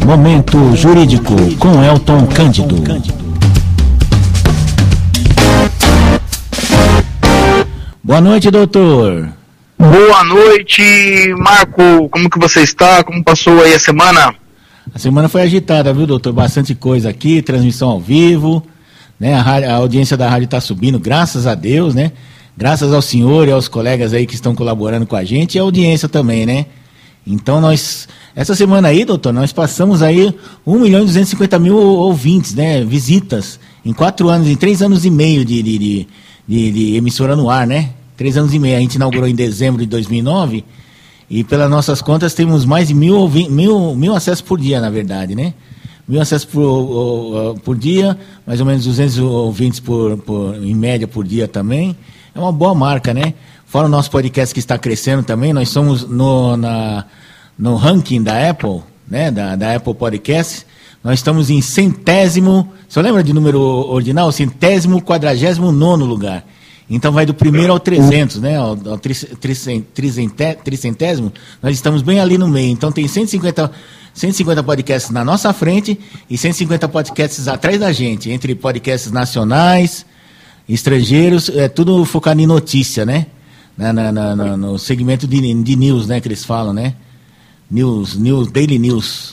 Momento Jurídico com Elton Cândido. Boa noite, doutor. Boa noite, Marco. Como que você está? Como passou aí a semana? A semana foi agitada, viu, doutor? Bastante coisa aqui, transmissão ao vivo, né? A audiência da rádio está subindo, graças a Deus, né? Graças ao senhor e aos colegas aí que estão colaborando com a gente e a audiência também, né? Então essa semana aí, doutor, nós passamos aí 1.250.000 ouvintes, né? Visitas em 4 anos, em 3 anos e meio de emissora no ar, né? 3 anos e meio. A gente inaugurou em dezembro de 2009 e pelas nossas contas temos mais de 1.000 acessos por dia, na verdade, né? 1.000 acessos por dia, mais ou menos 200 ouvintes em média por dia também. É uma boa marca, né? Fora o nosso podcast que está crescendo também, nós somos no ranking da Apple, né? Da Apple Podcast. Nós estamos em 100º, você lembra de número ordinal? 149º lugar. Então vai do primeiro ao 300, né? Ao tricentésimo, nós estamos bem ali no meio. Então tem 150 podcasts na nossa frente e 150 podcasts atrás da gente, entre podcasts nacionais, estrangeiros, tudo focado em notícia, né? No segmento de news, né? Que eles falam, né? Daily News.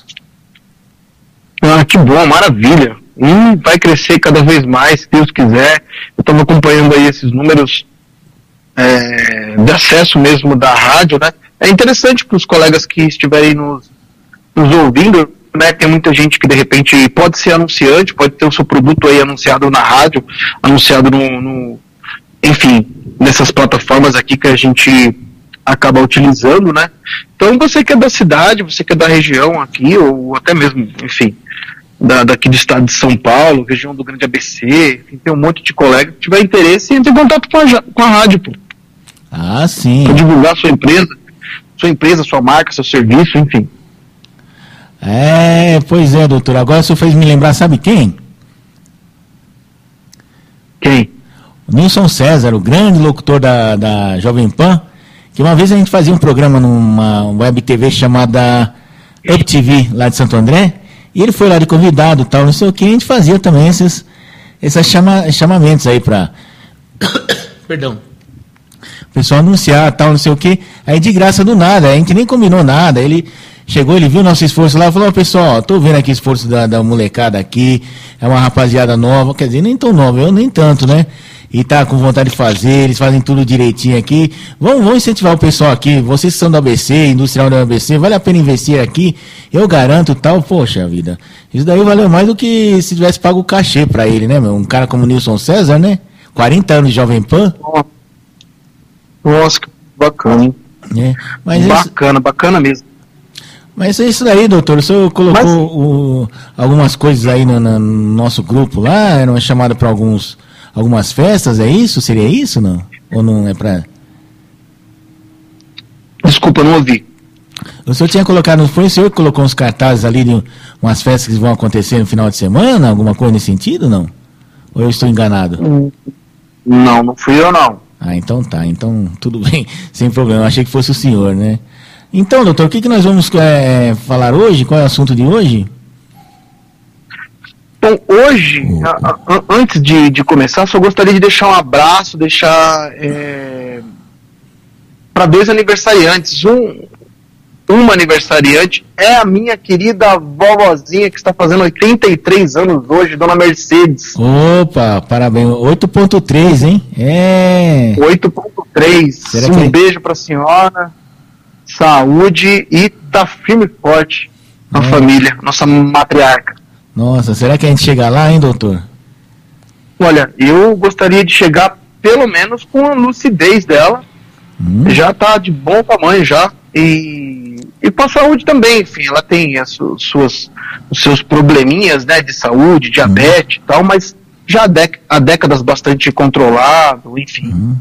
Ah, que bom, maravilha. E vai crescer cada vez mais, se Deus quiser. Eu estava acompanhando aí esses números de acesso mesmo da rádio, né? É interessante para os colegas que estiverem nos ouvindo, né? Tem muita gente que de repente pode ser anunciante, pode ter o seu produto aí anunciado na rádio, anunciado enfim, nessas plataformas aqui que a gente acaba utilizando, né? Então você que é da cidade, você que é da região aqui, ou até mesmo, enfim, daqui do estado de São Paulo, região do Grande ABC, enfim, tem um monte de colega que tiver interesse, entre em contato com a rádio, pô. Ah, sim. Para divulgar sua empresa, sua marca, seu serviço, enfim. Pois é, doutor. Agora o senhor fez me lembrar, sabe quem? Quem? O Nilson César, o grande locutor da Jovem Pan, que uma vez a gente fazia um programa numa web TV chamada Up TV, lá de Santo André, e ele foi lá de convidado e tal, não sei o que, a gente fazia também esses chamamentos aí para perdão, o pessoal anunciar tal, não sei o que, aí de graça do nada, a gente nem combinou nada, ele chegou, ele viu nosso esforço lá e falou, pessoal, tô vendo aqui o esforço da molecada aqui, é uma rapaziada nova, quer dizer, nem tão nova, eu nem tanto, né? E tá com vontade de fazer, eles fazem tudo direitinho aqui. Vamos incentivar o pessoal aqui, vocês que são do ABC, industrial do ABC, vale a pena investir aqui, eu garanto tal, poxa vida. Isso daí valeu mais do que se tivesse pago o cachê pra ele, né, meu? Um cara como o Nilson César, né? 40 anos de Jovem Pan. Nossa, que bacana, hein? Mas bacana mesmo. Mas é isso daí, doutor. O senhor colocou algumas coisas aí no nosso grupo lá, era uma chamada para algumas festas, é isso? Seria isso, não? Ou não é para... Desculpa, não ouvi. O senhor tinha colocado, foi o senhor que colocou uns cartazes ali de umas festas que vão acontecer no final de semana? Alguma coisa nesse sentido, não? Ou eu estou enganado? Não fui eu, não. Ah, então tá. Então, tudo bem, sem problema. Eu achei que fosse o senhor, né? Então, doutor, o que nós vamos falar hoje? Qual é o assunto de hoje? Então, hoje, antes de começar, só gostaria de deixar um abraço, para 2 aniversariantes. Uma aniversariante é a minha querida vovozinha, que está fazendo 83 anos hoje, Dona Mercedes. Opa, parabéns. 8.3, hein? 8.3. Um beijo para a senhora, saúde e tá firme e forte na família, nossa matriarca. Nossa, será que a gente chega lá, hein, doutor? Olha, eu gostaria de chegar pelo menos com a lucidez dela. Já tá de bom tamanho já. E com a saúde também, enfim, ela tem os seus probleminhas, né, de saúde, diabetes e tal, mas já há décadas bastante controlado, enfim.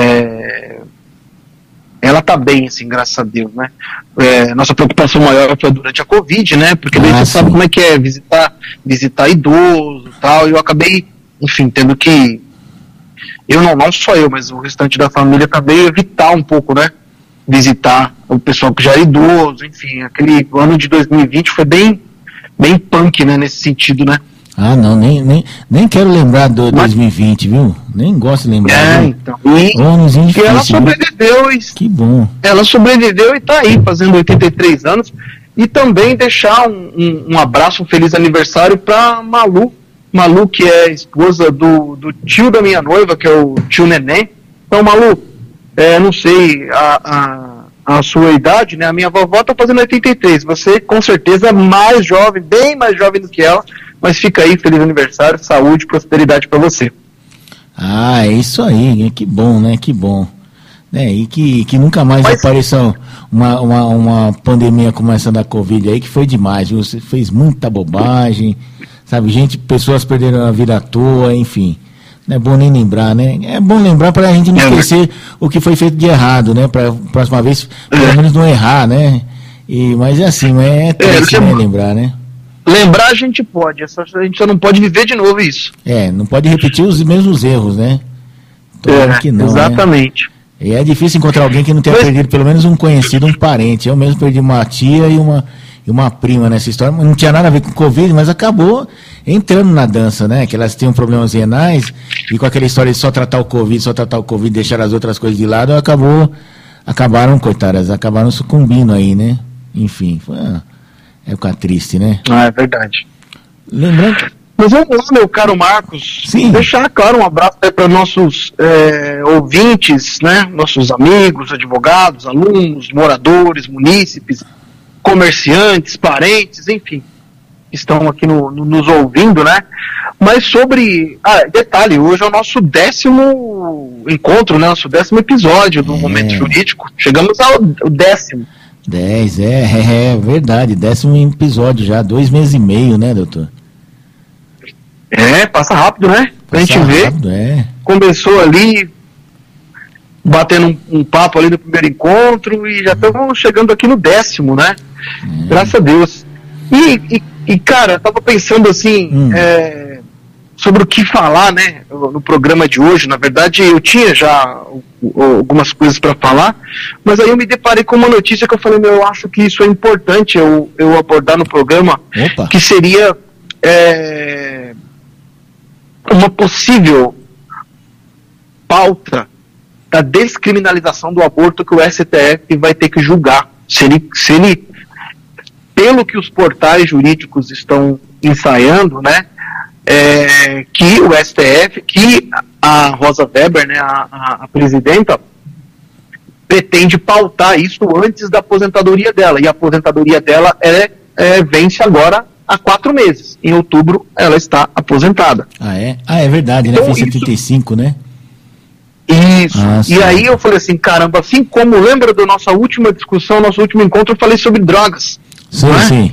Ela tá bem, assim, graças a Deus, né? Nossa preocupação maior foi durante a Covid, né? Porque daí você sabe como é que é visitar idoso e tal, e eu acabei, enfim, tendo que... não só eu, mas o restante da família também evitar um pouco, né? Visitar o pessoal que já era idoso, enfim, aquele ano de 2020 foi bem bem punk, né, nesse sentido, né? Ah, não, nem quero lembrar do 2020, viu? Nem gosto de lembrar. Então. E ela sobreviveu. Que bom. Ela sobreviveu e tá aí, fazendo 83 anos. E também deixar um abraço, um feliz aniversário pra Malu. Malu, que é esposa do tio da minha noiva, que é o tio Neném. Então, Malu, não sei a sua idade, né? A minha vovó tá fazendo 83. Você, com certeza, mais jovem, bem mais jovem do que ela. Mas fica aí, feliz aniversário, saúde, prosperidade para você. Ah, é isso aí, que bom, né? Que bom. E que nunca mais apareça uma pandemia como essa da Covid aí, que foi demais, viu? Você fez muita bobagem, sabe? Pessoas perderam a vida à toa, enfim. Não é bom nem lembrar, né? É bom lembrar para a gente não esquecer o que foi feito de errado, né? Para próxima vez, pelo menos não errar, né? Mas é assim, é triste, né? Lembrar, né? Lembrar a gente pode, a gente só não pode viver de novo isso. Não pode repetir os mesmos erros, né? Que não, exatamente. Né? E é difícil encontrar alguém que não tenha perdido pelo menos um conhecido, um parente. Eu mesmo perdi uma tia e uma prima nessa história. Não tinha nada a ver com Covid, mas acabou entrando na dança, né? Que elas tinham problemas renais e com aquela história de só tratar o Covid, deixar as outras coisas de lado, acabaram, coitadas, acabaram sucumbindo aí, né? Enfim, foi época triste, né? É verdade. Lembrando... Mas vamos lá, meu caro Marcos. Sim. Deixar, claro, um abraço para nossos ouvintes, né? Nossos amigos, advogados, alunos, moradores, munícipes, comerciantes, parentes, enfim, estão aqui nos ouvindo, né? Mas sobre... detalhe, hoje é o nosso 10º encontro, né? Nosso 10º episódio do Momento Jurídico. Chegamos ao 10º. 10, é verdade, 10º episódio já, 2 meses e meio, né, doutor? Passa rápido, né? Pra gente ver. Rápido, Começou ali, batendo um papo ali no primeiro encontro e já estamos chegando aqui no 10º, né? Graças a Deus. E cara, eu tava pensando assim, sobre o que falar, né, no programa de hoje. Na verdade, eu tinha já algumas coisas para falar, mas aí eu me deparei com uma notícia que eu falei, eu acho que isso é importante eu abordar no programa. Opa. Que seria uma possível pauta da descriminalização do aborto que o STF vai ter que julgar. Se ele, pelo que os portais jurídicos estão ensaiando, né, que o STF, que a Rosa Weber, né, a presidenta, pretende pautar isso antes da aposentadoria dela. E a aposentadoria dela vence agora há 4 meses. Em outubro, ela está aposentada. É verdade, né? Então, fez 75, né? Isso. E aí eu falei assim, caramba, assim como lembra da nossa última discussão, nosso último encontro, eu falei sobre drogas. Sim, sim.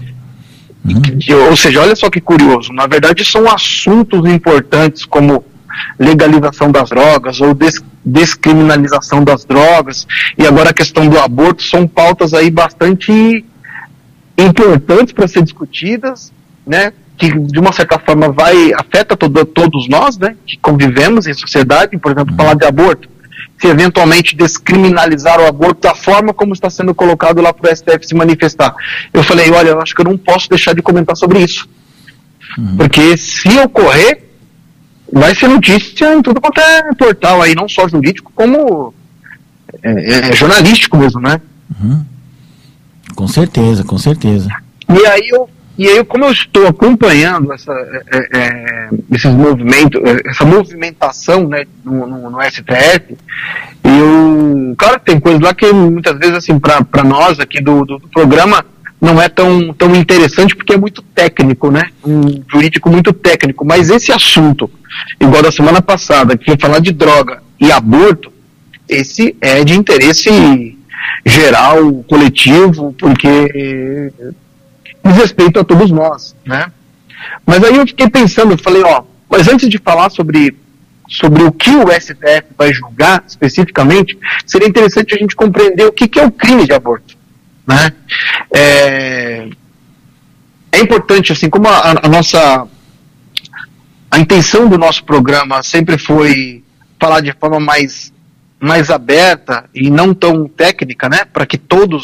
Ou seja, olha só que curioso, na verdade são assuntos importantes como legalização das drogas ou descriminalização das drogas, e agora a questão do aborto são pautas aí bastante importantes para ser discutidas, né, que de uma certa forma afeta todos nós, né, que convivemos em sociedade. Por exemplo, falar de aborto, se eventualmente descriminalizar o aborto da forma como está sendo colocado lá para o STF se manifestar. Eu falei, olha, eu acho que eu não posso deixar de comentar sobre isso. Porque se ocorrer, vai ser notícia em tudo quanto é portal aí, não só jurídico, como jornalístico mesmo, né? Com certeza, com certeza. E aí, como eu estou acompanhando esses movimentos, essa movimentação, né, no STF, claro que tem coisas lá que muitas vezes, assim, para nós aqui do programa, não é tão interessante, porque é muito técnico, né, um jurídico muito técnico, mas esse assunto, igual da semana passada, que ia falar de droga e aborto, esse é de interesse geral, coletivo, porque diz respeito a todos nós, né? Mas aí eu fiquei pensando, eu falei, mas antes de falar sobre o que o STF vai julgar especificamente, seria interessante a gente compreender o que é o crime de aborto, né? É importante, assim, como a intenção do nosso programa sempre foi falar de forma mais aberta e não tão técnica, né? Para que todos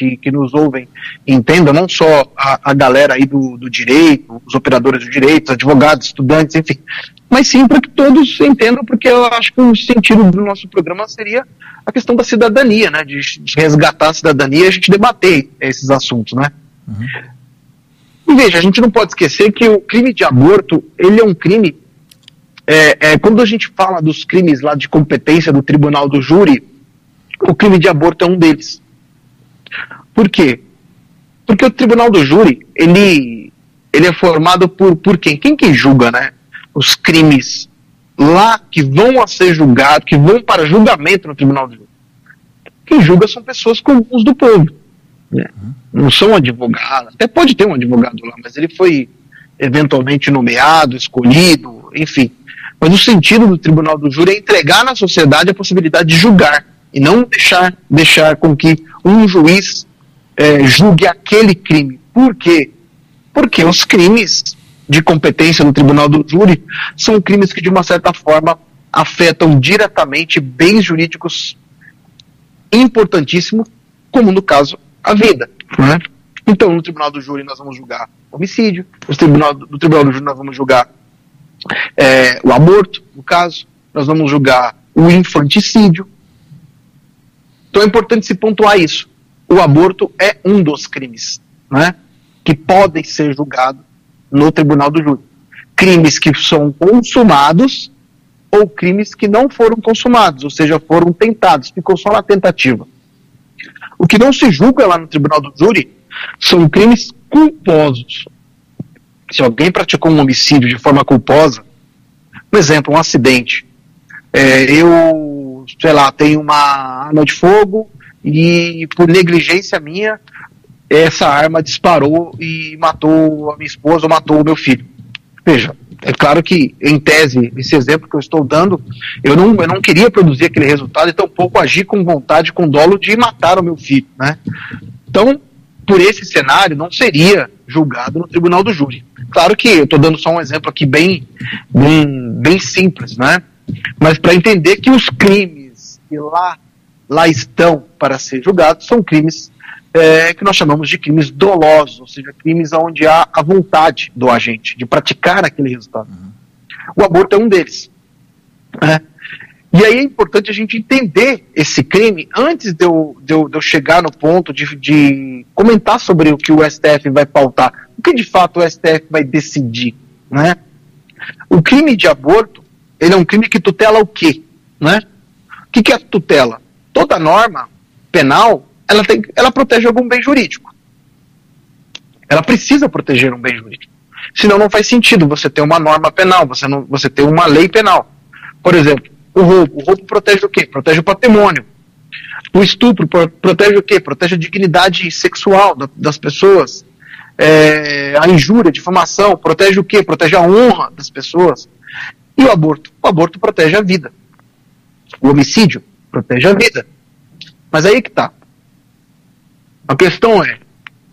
que nos ouvem entendam, não só a galera aí do direito, os operadores do direito, os advogados, estudantes, enfim, mas sim para que todos entendam, porque eu acho que o sentido do nosso programa seria a questão da cidadania, né, de resgatar a cidadania e a gente debater esses assuntos, né. Uhum. E veja, a gente não pode esquecer que o crime de aborto, ele é um crime, quando a gente fala dos crimes lá de competência do tribunal do júri, o crime de aborto é um deles. Por quê? Porque o tribunal do júri, ele é formado por quem? Quem que julga, né? Os crimes lá que vão a ser julgados, que vão para julgamento no tribunal do júri. Quem julga são pessoas comuns do povo. Né? Não são advogados, até pode ter um advogado lá, mas ele foi eventualmente nomeado, escolhido, enfim. Mas o sentido do tribunal do júri é entregar na sociedade a possibilidade de julgar, e não deixar com que um juiz julgue aquele crime. Por quê? Porque os crimes de competência no tribunal do júri são crimes que, de uma certa forma, afetam diretamente bens jurídicos importantíssimos, como no caso a vida. Né? Então, no tribunal do júri nós vamos julgar homicídio, no tribunal do júri nós vamos julgar o aborto, no caso, nós vamos julgar o infanticídio. Então é importante se pontuar isso. O aborto é um dos crimes, né, que podem ser julgados no tribunal do júri. Crimes que são consumados ou crimes que não foram consumados, ou seja, foram tentados, ficou só na tentativa. O que não se julga lá no tribunal do júri são crimes culposos. Se alguém praticou um homicídio de forma culposa, por exemplo, um acidente, tenho uma arma de fogo e por negligência minha, essa arma disparou e matou a minha esposa ou matou o meu filho. Veja, é claro que, em tese, esse exemplo que eu estou dando, eu não queria produzir aquele resultado e tampouco agir com vontade, com dolo de matar o meu filho, né? Então, por esse cenário, não seria julgado no tribunal do júri. Claro que eu estou dando só um exemplo aqui bem simples, né? Mas para entender que os crimes que lá estão para ser julgados são crimes que nós chamamos de crimes dolosos, ou seja, crimes onde há a vontade do agente de praticar aquele resultado. O aborto é um deles. Né? E aí é importante a gente entender esse crime antes de eu chegar no ponto de comentar sobre o que o STF vai pautar. O que de fato o STF vai decidir. Né? O crime de aborto, ele é um crime que tutela o quê? Né? O que é a tutela? Toda norma penal, ela protege algum bem jurídico. Ela precisa proteger um bem jurídico. Senão não faz sentido você ter uma norma penal, você ter uma lei penal. Por exemplo, o roubo protege o quê? Protege o patrimônio. O estupro protege o quê? Protege a dignidade sexual das pessoas. A injúria, a difamação, protege o quê? Protege a honra das pessoas. E o aborto? O aborto protege a vida. O homicídio protege a vida. Mas aí que tá. A questão é,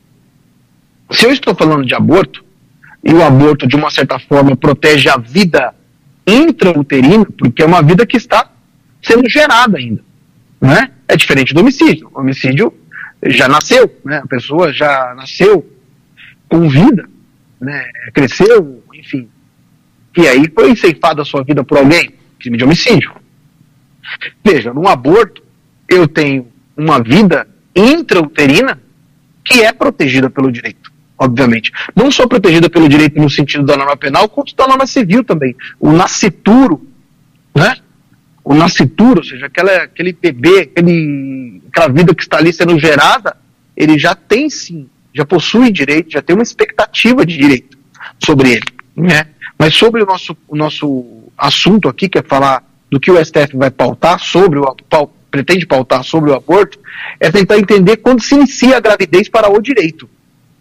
se eu estou falando de aborto, e o aborto, de uma certa forma, protege a vida intrauterina, porque é uma vida que está sendo gerada ainda. Né? É diferente do homicídio. O homicídio já nasceu, né? A pessoa já nasceu com vida, né? Cresceu, enfim. E aí foi ceifada a sua vida por alguém, crime de homicídio. Veja, num aborto, eu tenho uma vida intrauterina que é protegida pelo direito, obviamente. Não só protegida pelo direito no sentido da norma penal, quanto da norma civil também. O nascituro, né? O nascituro, ou seja, aquele bebê, aquela vida que está ali sendo gerada, ele já tem sim, já possui direito, já tem uma expectativa de direito sobre ele, né? Mas sobre o nosso assunto aqui, que é falar do que o STF vai pautar pretende pautar sobre o aborto, é tentar entender quando se inicia a gravidez para o direito.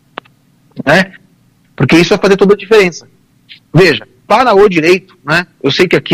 Né? Porque isso vai fazer toda a diferença. Veja, para o direito, né, eu sei que aqui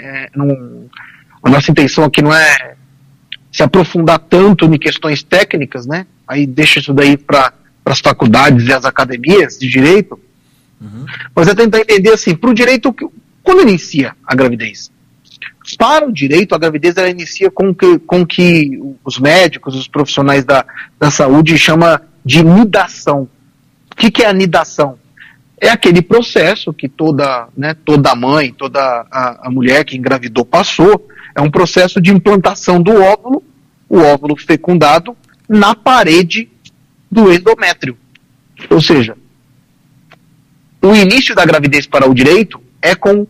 a nossa intenção aqui não é se aprofundar tanto em questões técnicas, né? Aí deixa isso daí para as faculdades e as academias de direito, mas é tentar entender assim, para o direito, quando inicia a gravidez? Para o direito, a gravidez ela inicia com que os médicos, os profissionais da saúde chama de nidação. O que é a nidação? É aquele processo que toda mãe, toda a mulher que engravidou passou. É um processo de implantação do óvulo, o óvulo fecundado, na parede do endométrio. Ou seja, o início da gravidez para o direito é com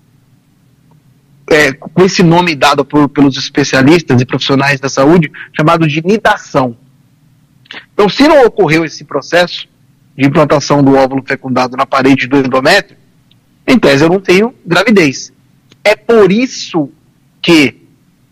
esse nome dado pelos especialistas e profissionais da saúde, chamado de nidação. Então, se não ocorreu esse processo de implantação do óvulo fecundado na parede do endométrio, em tese eu não tenho gravidez. É por isso que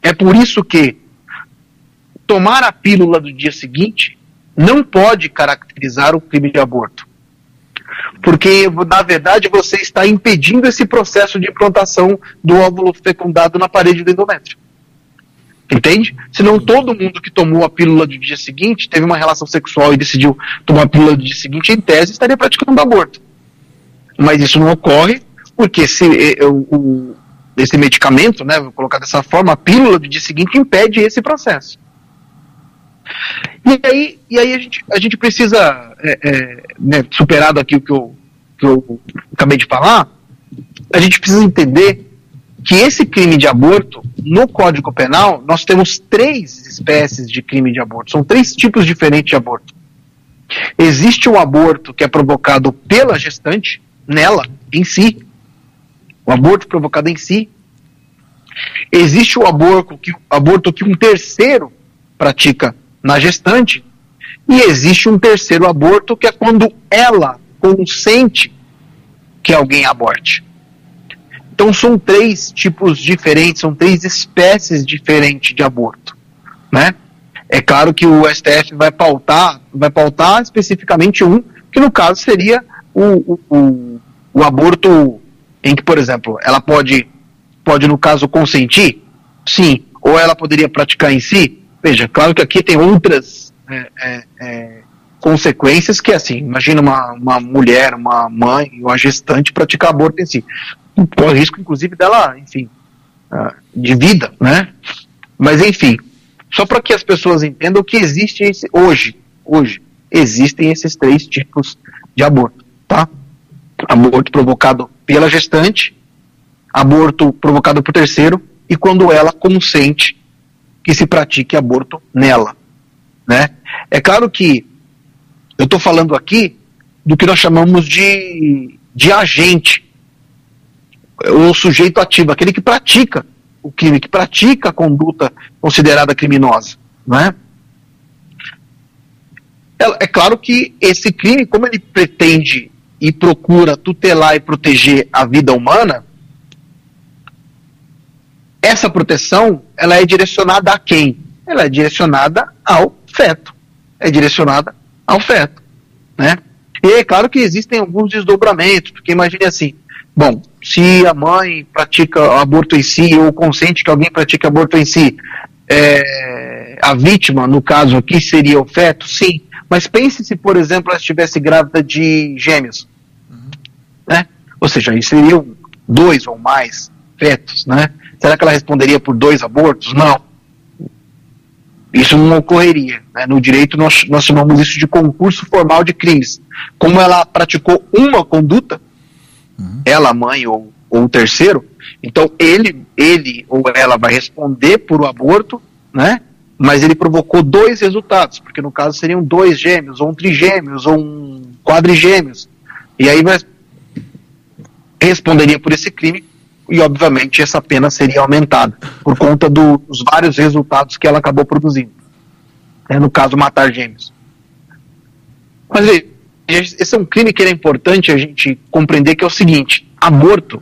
tomar a pílula do dia seguinte não pode caracterizar o crime de aborto. Porque, na verdade, você está impedindo esse processo de implantação do óvulo fecundado na parede do endométrio. Entende? Senão todo mundo que tomou a pílula do dia seguinte, teve uma relação sexual e decidiu tomar a pílula do dia seguinte, em tese, estaria praticando aborto. Mas isso não ocorre porque esse medicamento, né, vou colocar dessa forma, a pílula do dia seguinte impede esse processo. E aí a gente precisa, superado aqui o que eu acabei de falar, a gente precisa entender que esse crime de aborto, no Código Penal, nós temos 3 espécies de crime de aborto. São 3 tipos diferentes de aborto. Existe o aborto que é provocado pela gestante, nela, em si. O aborto provocado em si. Existe o aborto que um terceiro pratica na gestante. E existe um terceiro aborto que é quando ela consente que alguém aborte. Então são 3 tipos diferentes, são 3 espécies diferentes de aborto, né? É claro que o STF vai pautar especificamente um, que no caso seria o aborto em que, por exemplo, ela pode no caso consentir, sim, ou ela poderia praticar em si. Veja, claro que aqui tem outras consequências que, assim, imagina uma mulher, uma mãe, uma gestante praticar aborto em si. Com risco, inclusive, dela, enfim, de vida, né? Mas, enfim, só para que as pessoas entendam que existe hoje existem esses 3 tipos de aborto, tá? Aborto provocado pela gestante, aborto provocado por terceiro, e quando ela consente que se pratique aborto nela, né? É claro que eu estou falando aqui do que nós chamamos de agente, o sujeito ativo, aquele que pratica o crime, que pratica a conduta considerada criminosa, né? É claro que esse crime, como ele pretende e procura tutelar e proteger a vida humana, essa proteção, ela é direcionada a quem? Ela é direcionada ao feto. Né? E é claro que existem alguns desdobramentos, porque imagine assim, bom, se a mãe pratica aborto em si, ou consente que alguém pratique aborto em si, a vítima, no caso aqui, seria o feto? Sim. Mas pense se, por exemplo, ela estivesse grávida de gêmeos. Né? Ou seja, aí seriam 2 ou mais fetos, né? Será que ela responderia por 2 abortos? Não. Isso não ocorreria. Né? No direito nós chamamos isso de concurso formal de crimes. Como ela praticou uma conduta, ela, a mãe ou o terceiro, então ele ou ela vai responder por o aborto, né? Mas ele provocou 2 resultados, porque no caso seriam 2 gêmeos, ou um trigêmeos, ou um quadrigêmeos. E aí responderia por esse crime, e obviamente essa pena seria aumentada, por conta dos vários resultados que ela acabou produzindo. No caso, matar gêmeos. Mas esse é um crime que é importante a gente compreender, que é o seguinte: aborto,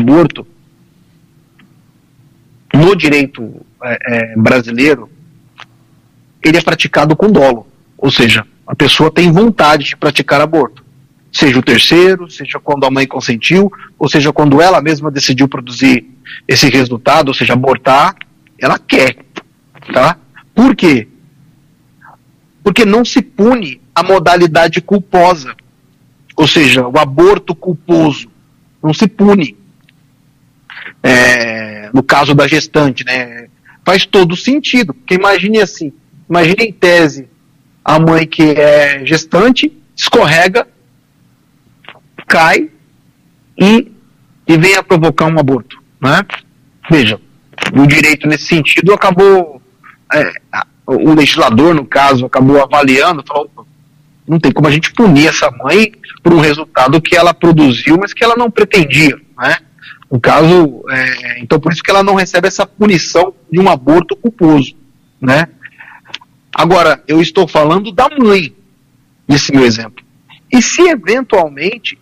no direito brasileiro, ele é praticado com dolo. Ou seja, a pessoa tem vontade de praticar aborto. Seja o terceiro, seja quando a mãe consentiu, ou seja quando ela mesma decidiu produzir esse resultado, ou seja, abortar, ela quer. Tá? Por quê? Porque não se pune a modalidade culposa. Ou seja, o aborto culposo. Não se pune. no caso da gestante, né? Faz todo sentido, porque imagine em tese, a mãe que é gestante escorrega, cai e vem a provocar um aborto, né? Veja, o direito nesse sentido acabou, o legislador, no caso, acabou avaliando, falou, não tem como a gente punir essa mãe por um resultado que ela produziu, mas que ela não pretendia, né? No caso, então por isso que ela não recebe essa punição de um aborto culposo, né? Agora, eu estou falando da mãe, nesse meu exemplo. E se eventualmente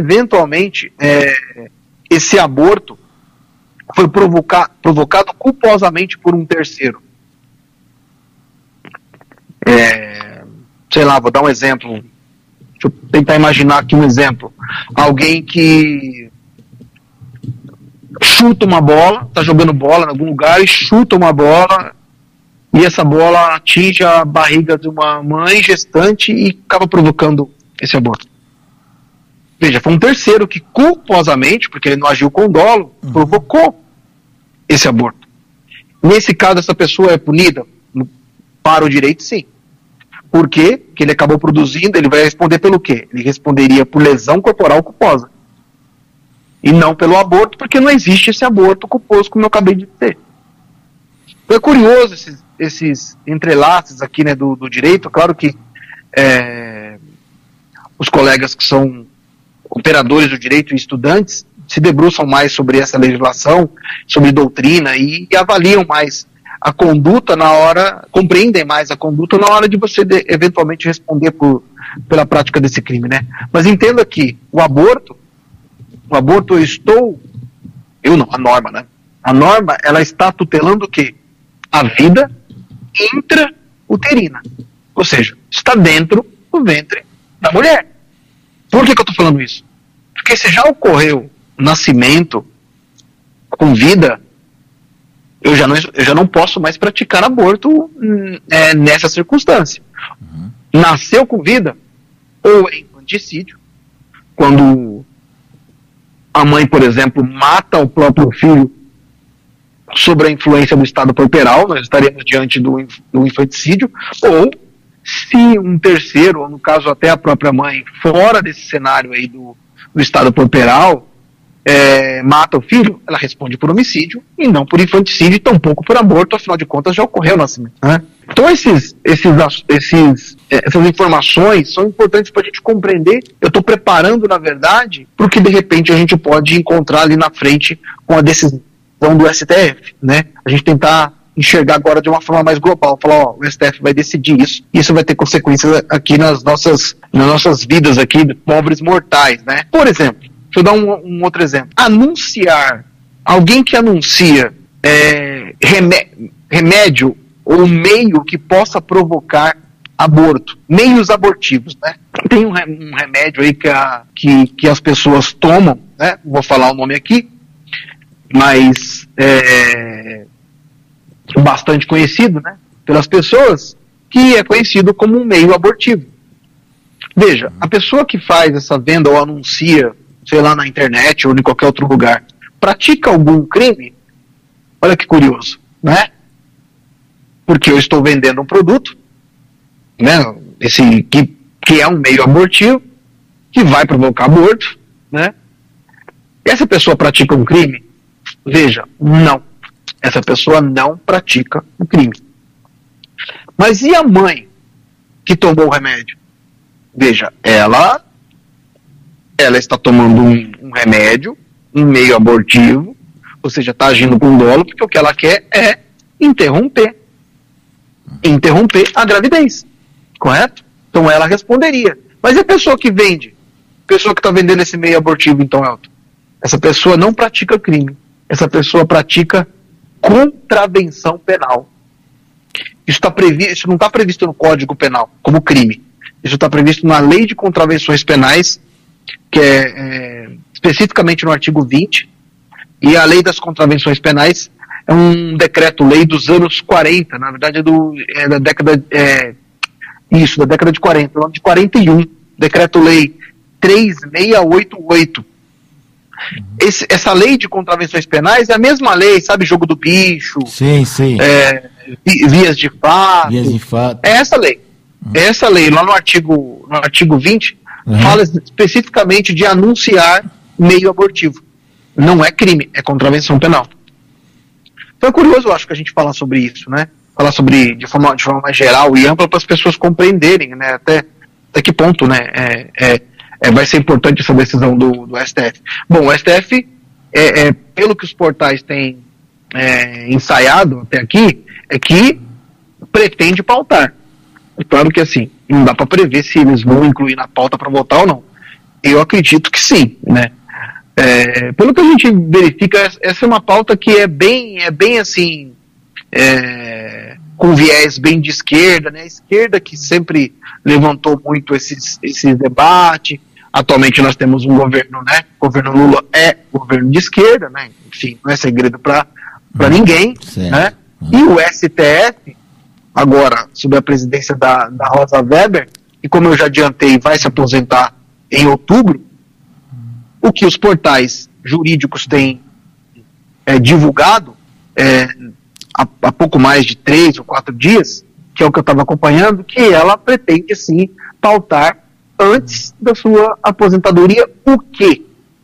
esse aborto foi provocado culposamente por um terceiro? Sei lá, vou dar um exemplo. Deixa eu tentar imaginar aqui um exemplo. Alguém que chuta uma bola, está jogando bola em algum lugar e chuta uma bola, e essa bola atinge a barriga de uma mãe gestante e acaba provocando esse aborto. Veja, foi um terceiro que culposamente, porque ele não agiu com dolo, provocou esse aborto. Nesse caso, essa pessoa é punida? Para o direito, sim. Por quê? Porque ele acabou produzindo, ele vai responder pelo quê? Ele responderia por lesão corporal culposa. E não pelo aborto, porque não existe esse aborto culposo, como eu acabei de dizer. Então é curioso esses entrelaços aqui, né, do direito. Claro que os colegas que são operadores do direito e estudantes se debruçam mais sobre essa legislação, sobre doutrina e avaliam mais a conduta na hora, compreendem mais a conduta na hora de você eventualmente responder pela prática desse crime, né? Mas entenda que a norma, né? A norma, ela está tutelando o quê? A vida intrauterina. Ou seja, está dentro do ventre da mulher. Por que eu estou falando isso? Porque se já ocorreu nascimento com vida, eu já não posso mais praticar aborto nessa circunstância. Nasceu com vida, ou é infanticídio, quando a mãe, por exemplo, mata o próprio filho sob a influência do estado puerperal, nós estaremos diante do infanticídio, ou se um terceiro, ou no caso até a própria mãe, fora desse cenário aí do estado puerperal, mata o filho, ela responde por homicídio e não por infanticídio e tampouco por aborto, afinal de contas já ocorreu o nascimento, né? Então essas informações são importantes para a gente compreender. Eu estou preparando, na verdade, para o que de repente a gente pode encontrar ali na frente com a decisão do STF, né? A gente tentar enxergar agora de uma forma mais global, falar, o STF vai decidir isso, e isso vai ter consequências aqui nas nossas vidas aqui, de pobres mortais, né? Por exemplo, deixa eu dar um outro exemplo. Alguém que anuncia remédio ou meio que possa provocar aborto, meios abortivos, né? Tem um remédio aí que as pessoas tomam, né? Não vou falar o nome aqui, mas bastante conhecido, né, pelas pessoas, que é conhecido como um meio abortivo. Veja, a pessoa que faz essa venda ou anuncia, sei lá, na internet ou em qualquer outro lugar, pratica algum crime? Olha que curioso, né? Porque eu estou vendendo um produto, né, que é um meio abortivo, que vai provocar aborto, né? Essa pessoa pratica um crime? Veja, não. Essa pessoa não pratica o crime. Mas e a mãe que tomou o remédio? Veja, ela está tomando um remédio, um meio abortivo, ou seja, está agindo com dolo, porque o que ela quer é interromper a gravidez, correto? Então ela responderia. Mas e a pessoa que vende? A pessoa que está vendendo esse meio abortivo, então, Elton? Essa pessoa não pratica crime. Essa pessoa pratica contravenção penal. Isso não está previsto no Código Penal como crime. Isso está previsto na Lei de Contravenções Penais, que é especificamente no artigo 20, e a Lei das Contravenções Penais é um decreto-lei dos anos 40, na verdade da década de 40, no ano de 41, decreto-lei 3688. Essa lei de contravenções penais é a mesma lei, sabe, jogo do bicho, sim. Vias de fato. É essa lei. É essa lei, lá no artigo 20, fala especificamente de anunciar meio abortivo. Não é crime, é contravenção penal. Então é curioso, eu acho, que a gente falar sobre isso, né? Falar sobre de forma mais geral e ampla para as pessoas compreenderem, né? Até que ponto, né? Vai ser importante essa decisão do STF. Bom, o STF, pelo que os portais têm ensaiado até aqui, é que pretende pautar. É claro que, assim, não dá para prever se eles vão incluir na pauta para votar ou não. Eu acredito que sim, né? Pelo que a gente verifica, essa é uma pauta que é bem assim, com viés bem de esquerda, né? A esquerda que sempre levantou muito esse debate. Atualmente nós temos um governo, né? O governo Lula é governo de esquerda, né? Enfim, não é segredo para ninguém, né? E o STF, agora, sob a presidência da Rosa Weber, e como eu já adiantei, vai se aposentar em outubro, o que os portais jurídicos têm divulgado há pouco mais de 3 ou 4 dias, que é o que eu estava acompanhando, que ela pretende, sim, pautar antes da sua aposentadoria o que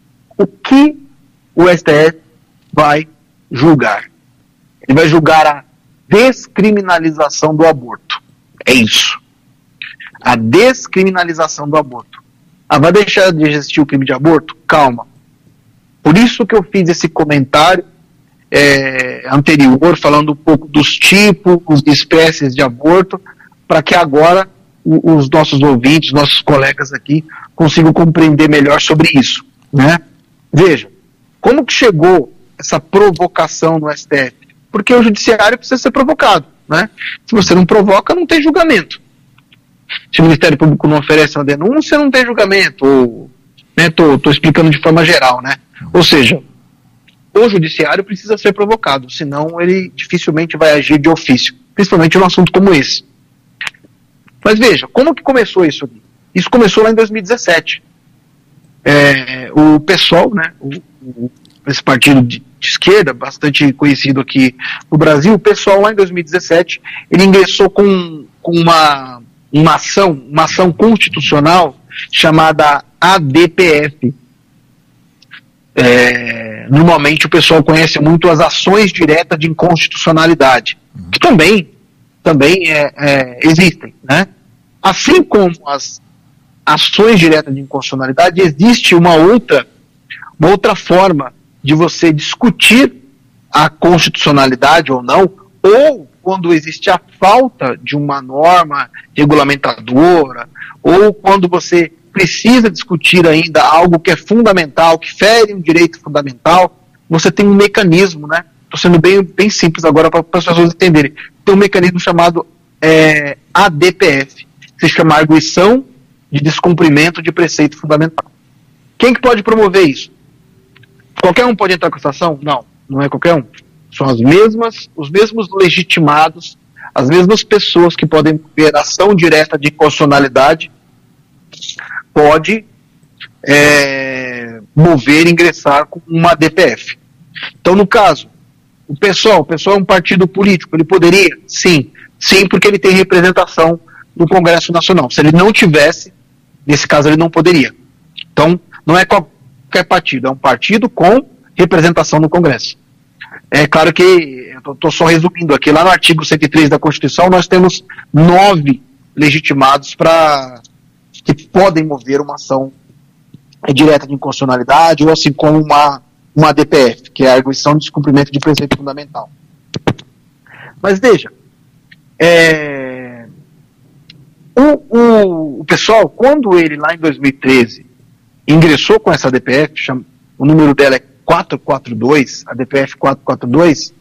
o STF vai julgar. Ele vai julgar a descriminalização do aborto. É isso. A descriminalização do aborto. Vai deixar de existir o crime de aborto? Calma. Por isso que eu fiz esse comentário anterior, falando um pouco dos tipos, de espécies de aborto, para que agora os nossos ouvintes, nossos colegas aqui, consigam compreender melhor sobre isso, né? Veja, como que chegou essa provocação no STF? Porque o judiciário precisa ser provocado, né? Se você não provoca, não tem julgamento. Se o Ministério Público não oferece uma denúncia, não tem julgamento. Tô explicando de forma geral, né? Ou seja, o judiciário precisa ser provocado, senão ele dificilmente vai agir de ofício, principalmente num assunto como esse. Mas veja, como que começou isso aqui? Isso começou lá em 2017. O PSOL, né, esse partido de esquerda, bastante conhecido aqui no Brasil, o PSOL lá em 2017, ele ingressou com uma ação constitucional chamada ADPF. Normalmente o pessoal conhece muito as ações diretas de inconstitucionalidade, que também existem, né? Assim como as ações diretas de inconstitucionalidade, existe uma outra forma de você discutir a constitucionalidade ou não, ou quando existe a falta de uma norma regulamentadora, ou quando você precisa discutir ainda algo que é fundamental, que fere um direito fundamental, você tem um mecanismo, né? Estou sendo bem simples agora para as pessoas entenderem. Tem um mecanismo chamado ADPF, que se chama Arguição de Descumprimento de Preceito Fundamental. Quem que pode promover isso? Qualquer um pode entrar com essa ação? Não é qualquer um. São os mesmos legitimados, as mesmas pessoas que podem ter ação direta de inconstitucionalidade, pode ingressar com uma ADPF. Então, no caso, o PSOL é um partido político, ele poderia? Sim, porque ele tem representação no Congresso Nacional. Se ele não tivesse, nesse caso ele não poderia. Então, não é qualquer partido, é um partido com representação no Congresso. É claro que, eu estou só resumindo aqui, lá no artigo 103 da Constituição, nós temos 9 legitimados que podem mover uma ação direta de inconstitucionalidade, ou assim como uma ADPF, que é a Arguição de Descumprimento de Preceito Fundamental. Mas veja, o pessoal, quando ele lá em 2013 ingressou com essa ADPF, o número dela é 442, a ADPF 442,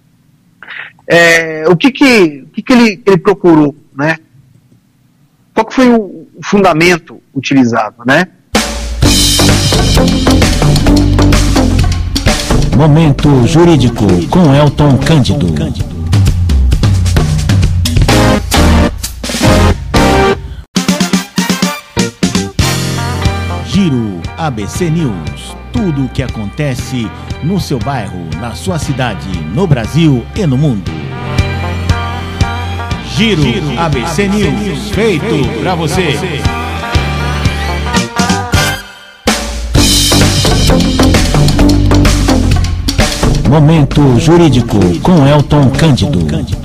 o que ele procurou, né? Qual que foi o fundamento utilizado, né? Momento Jurídico com Elton Cândido. Giro ABC News. Tudo o que acontece no seu bairro, na sua cidade, no Brasil e no mundo. Giro ABC News, feito para você. Momento Jurídico com Elton Cândido.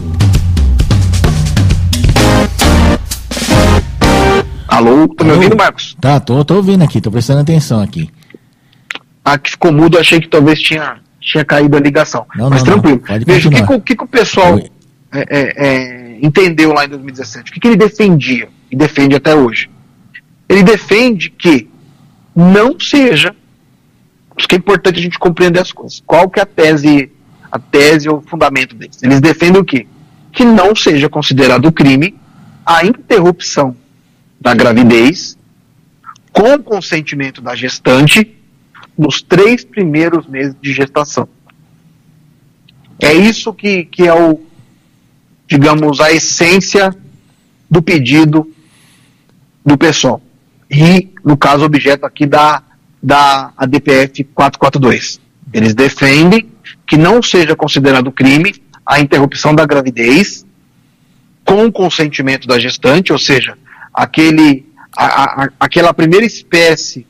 Alô, tá me ouvindo, Marcos? Tá, tô ouvindo aqui, tô prestando atenção aqui. Que ficou mudo, achei que talvez tinha caído a ligação. Mas tranquilo. Veja, o que o pessoal entendeu lá em 2017? O que ele defendia e defende até hoje? Ele defende que não seja, isso que é importante a gente compreender as coisas. Qual que é a tese ou o fundamento deles? Eles defendem o quê? Que não seja considerado crime a interrupção da gravidez com consentimento da gestante nos 3 primeiros meses de gestação. É isso que é digamos, a essência do pedido do pessoal. E, no caso, objeto aqui da ADPF 442. Eles defendem que não seja considerado crime a interrupção da gravidez com consentimento da gestante, ou seja, aquela primeira espécie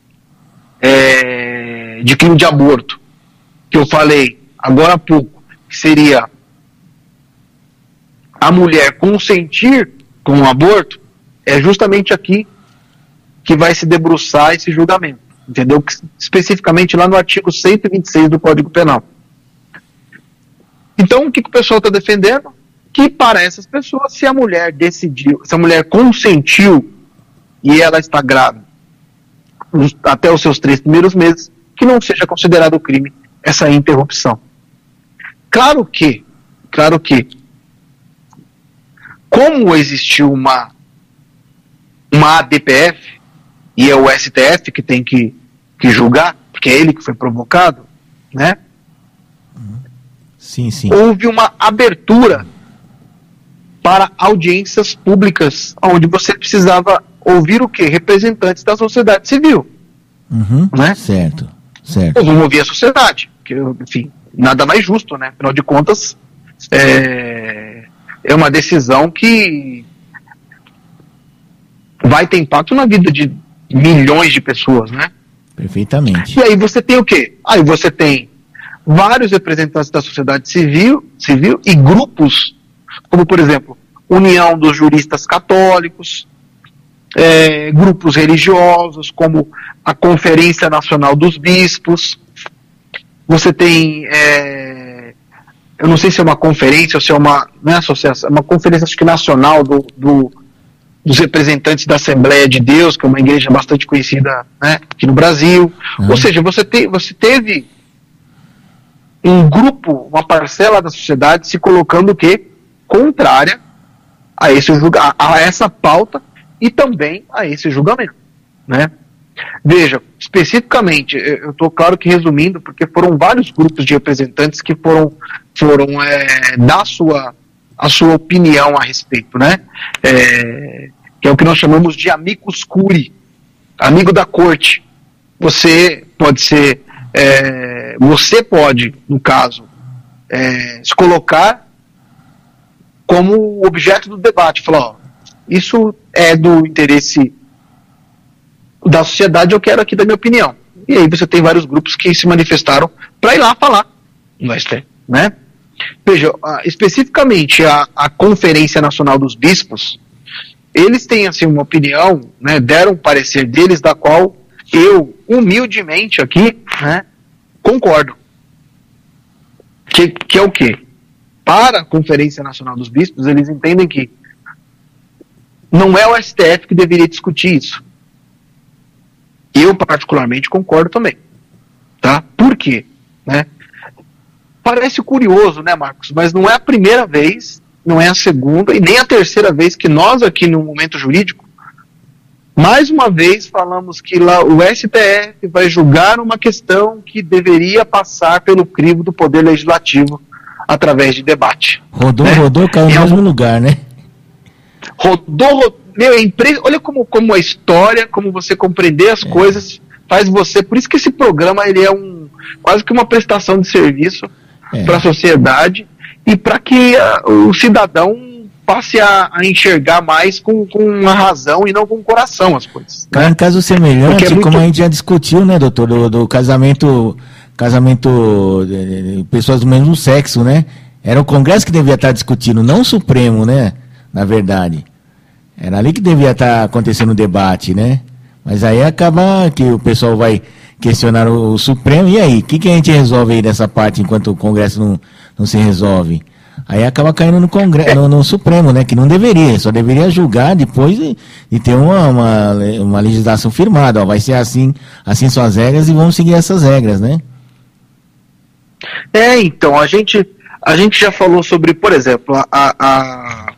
de crime de aborto que eu falei agora há pouco, que seria a mulher consentir com o aborto, é justamente aqui que vai se debruçar esse julgamento, entendeu? Especificamente lá no artigo 126 do Código Penal. Então, o que o pessoal está defendendo? Que para essas pessoas, se a mulher decidiu, se a mulher consentiu e ela está grávida até os seus 3 primeiros meses, que não seja considerado crime essa interrupção. Claro que, como existiu uma ADPF, e é o STF que tem que julgar, porque é ele que foi provocado, né? Sim. Houve uma abertura para audiências públicas, onde você precisava ouvir o quê? Representantes da sociedade civil. Né? Certo. Vamos ouvir a sociedade, porque, enfim, nada mais justo, né? Afinal de contas, é uma decisão que vai ter impacto na vida de milhões de pessoas, né? Perfeitamente. E aí você tem o quê? Aí você tem vários representantes da sociedade civil e grupos, como, por exemplo, União dos Juristas Católicos, grupos religiosos, como a Conferência Nacional dos Bispos. Você tem, eu não sei se é uma conferência ou se é uma, não é associação, é uma conferência, acho que nacional dos representantes da Assembleia de Deus, que é uma igreja bastante conhecida, né, aqui no Brasil. Ou seja, você teve um grupo, uma parcela da sociedade se colocando o quê? Contrária a essa pauta e também a esse julgamento, né? Veja, especificamente, eu estou claro que resumindo, porque foram vários grupos de representantes que foram dar a sua opinião a respeito, né? Que é o que nós chamamos de amicus curiae, amigo da corte. Você pode, no caso, se colocar como objeto do debate, falar, ó, isso é do interesse da sociedade, eu quero aqui dar minha opinião. E aí você tem vários grupos que se manifestaram para ir lá falar no STF, né? Veja, especificamente a Conferência Nacional dos Bispos, eles têm assim uma opinião, né, deram um parecer deles, da qual eu, humildemente aqui, né, concordo. Que é o quê? Para a Conferência Nacional dos Bispos, eles entendem que não é o STF que deveria discutir isso. Eu, particularmente, concordo também. Tá? Por quê? Né? Parece curioso, né, Marcos? Mas não é a primeira vez, não é a segunda e nem a terceira vez que nós aqui no Momento Jurídico, mais uma vez falamos que lá o STF vai julgar uma questão que deveria passar pelo crivo do Poder Legislativo através de debate. Rodou, caiu no mesmo lugar, né? Rodou, olha como a história, como você compreender as coisas, faz você, por isso que esse programa ele é quase que uma prestação de serviço para a sociedade e para que o cidadão passe a enxergar mais com a razão e não com o coração as coisas. Né? Um caso semelhante, como a gente já discutiu, né, doutor, do casamento de pessoas do mesmo sexo, né? Era o Congresso que devia estar discutindo, não o Supremo, né? Na verdade. Era ali que devia estar acontecendo o debate, né? Mas aí acaba que o pessoal vai questionar o Supremo, e aí? O que a gente resolve aí dessa parte enquanto o Congresso não se resolve? Aí acaba caindo no Congresso, no Supremo, né? Que não deveria, só deveria julgar depois de ter uma legislação firmada. Ó, vai ser assim são as regras e vamos seguir essas regras, né? Então, a gente já falou sobre, por exemplo, a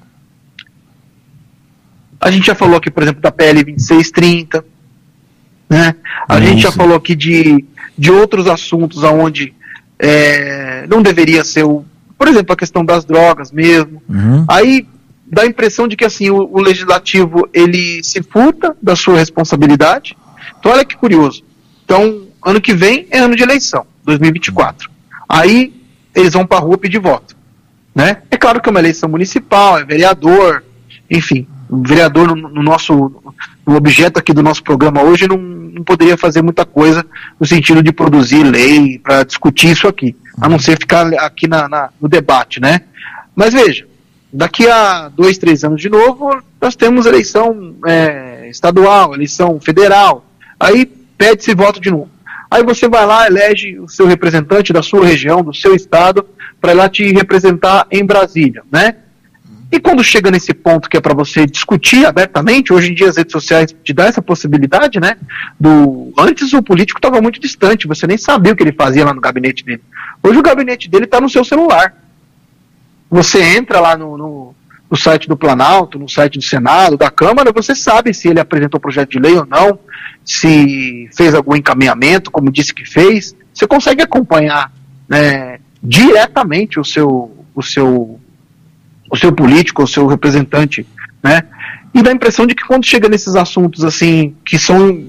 gente já falou aqui, por exemplo, da PL 2630, né? A gente já falou aqui de outros assuntos onde não deveria ser por exemplo, a questão das drogas mesmo. Aí dá a impressão de que assim, o legislativo ele se furta da sua responsabilidade. Então olha que curioso. Então, ano que vem é ano de eleição, 2024. Aí eles vão para a rua pedir voto, né? É claro que é uma eleição municipal, é vereador, enfim, o vereador no objeto aqui do nosso programa hoje não poderia fazer muita coisa no sentido de produzir lei para discutir isso aqui, a não ser ficar aqui no debate, né? Mas veja, daqui a 2, 3 anos de novo, nós temos eleição estadual, eleição federal, aí pede-se voto de novo. Aí você vai lá, elege o seu representante da sua região, do seu estado, para ir lá te representar em Brasília, né? E quando chega nesse ponto que é para você discutir abertamente, hoje em dia as redes sociais te dão essa possibilidade, né? Antes o político estava muito distante, você nem sabia o que ele fazia lá no gabinete dele. Hoje o gabinete dele está no seu celular. Você entra lá no site do Planalto, no site do Senado, da Câmara, você sabe se ele apresentou projeto de lei ou não, se fez algum encaminhamento, como disse que fez. Você consegue acompanhar, né, diretamente o seu político, o seu representante, né? E dá a impressão de que quando chega nesses assuntos assim, que são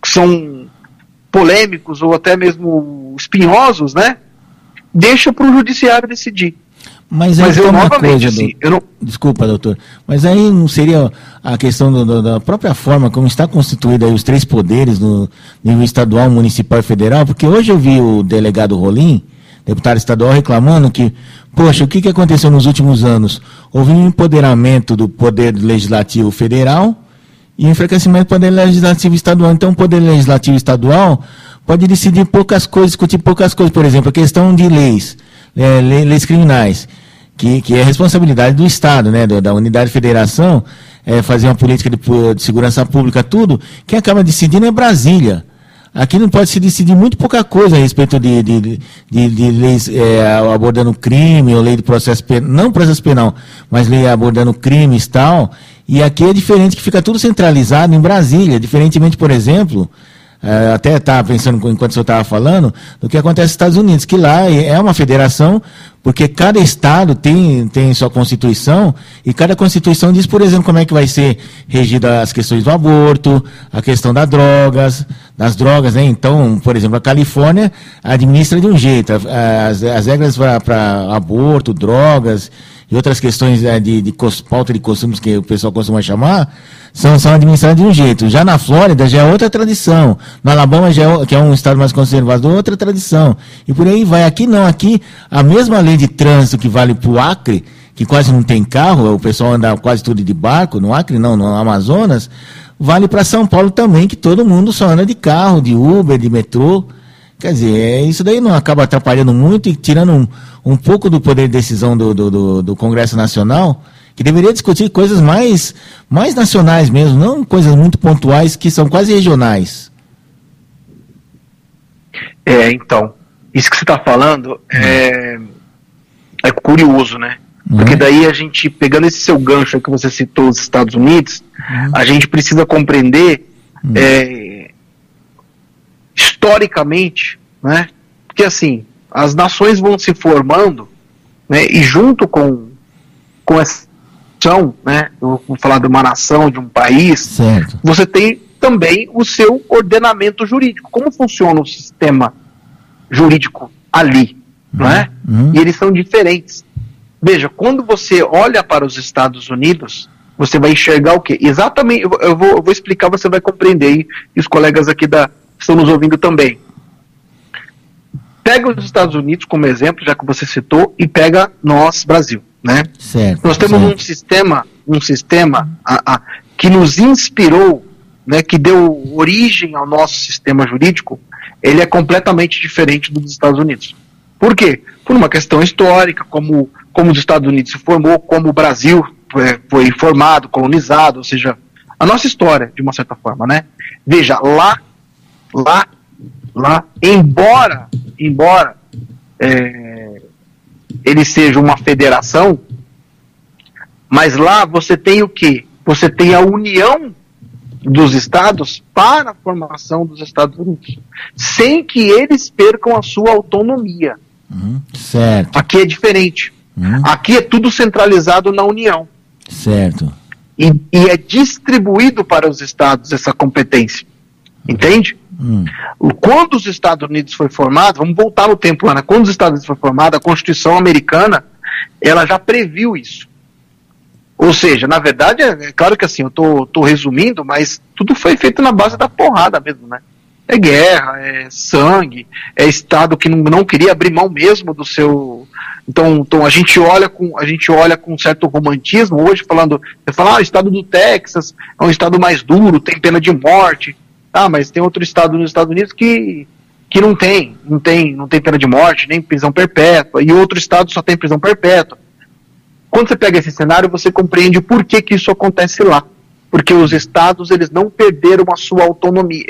polêmicos ou até mesmo espinhosos, né? Deixa para o judiciário decidir. Mas eu novamente, assim, desculpa, doutor, mas aí não seria a questão da própria forma como está constituída aí os 3 poderes no nível estadual, municipal e federal? Porque hoje eu vi o delegado Rolim, deputado estadual, reclamando que, poxa, o que aconteceu nos últimos anos? Houve um empoderamento do poder legislativo federal e enfraquecimento do poder legislativo estadual. Então, o poder legislativo estadual pode decidir poucas coisas, discutir poucas coisas. Por exemplo, a questão de leis criminais, que é responsabilidade do Estado, né, da unidade de federação, fazer uma política de segurança pública, tudo. Quem acaba decidindo é Brasília. Aqui não pode se decidir muito pouca coisa a respeito de leis abordando crime, ou lei de processo penal, não processo penal, mas lei abordando crimes e tal. E aqui é diferente, que fica tudo centralizado em Brasília, diferentemente, por exemplo, até estava pensando enquanto o senhor estava falando, do que acontece nos Estados Unidos, que lá é uma federação, porque cada estado tem sua constituição, e cada constituição diz, por exemplo, como é que vai ser regida as questões do aborto, a questão das drogas, né? Então, por exemplo, a Califórnia administra de um jeito, as regras para aborto, drogas e outras questões de pauta de costumes que o pessoal costuma chamar, são administradas de um jeito. Já na Flórida já é outra tradição. No Alabama, que é um estado mais conservador, outra tradição. E por aí vai. Aqui não, aqui a mesma lei de trânsito que vale para o Acre, que quase não tem carro, o pessoal anda quase tudo de barco, no Acre não, no Amazonas, vale para São Paulo também, que todo mundo só anda de carro, de Uber, de metrô. Quer dizer, isso daí não acaba atrapalhando muito e tirando um pouco do poder de decisão do Congresso Nacional, que deveria discutir coisas mais nacionais mesmo, não coisas muito pontuais que são quase regionais. Então, isso que você está falando é curioso, né? Porque daí a gente, pegando esse seu gancho que você citou, os Estados Unidos, a gente precisa compreender historicamente, né? Porque assim, as nações vão se formando, né? E junto com essa nação, né? Eu vou falar de uma nação, de um país, certo. você tem também o seu ordenamento jurídico. Como funciona o sistema jurídico ali, não é? E eles são diferentes. Veja, quando você olha para os Estados Unidos, você vai enxergar o quê? Exatamente, eu vou explicar, você vai compreender, e os colegas aqui estão nos ouvindo também. Pega os Estados Unidos como exemplo, já que você citou, e pega nós, Brasil, né? Certo, nós temos um sistema que nos inspirou, né, que deu origem ao nosso sistema jurídico. Ele é completamente diferente dos Estados Unidos. Por quê? Por uma questão histórica, como os Estados Unidos se formou, como o Brasil foi formado, colonizado, ou seja, a nossa história, de uma certa forma, né? Veja, lá, embora ele seja uma federação, mas lá você tem o quê? Você tem a união dos estados para a formação dos Estados Unidos, sem que eles percam a sua autonomia. Certo. Aqui é diferente. Aqui é tudo centralizado na União. Certo. E é distribuído para os estados essa competência. Entende? Quando os Estados Unidos foi formado, vamos voltar no tempo lá, né? Quando os Estados Unidos foi formado, a Constituição americana, ela já previu isso. Ou seja, na verdade, é claro que assim, eu tô resumindo, mas tudo foi feito na base da porrada mesmo, né? É guerra, é sangue, é Estado que não queria abrir mão mesmo do seu... Então a gente olha com certo romantismo hoje, você fala, o Estado do Texas é um Estado mais duro, tem pena de morte. Mas tem outro Estado nos Estados Unidos que não tem pena de morte, nem prisão perpétua, e outro Estado só tem prisão perpétua. Quando você pega esse cenário, você compreende por que isso acontece lá. Porque os estados, eles não perderam a sua autonomia,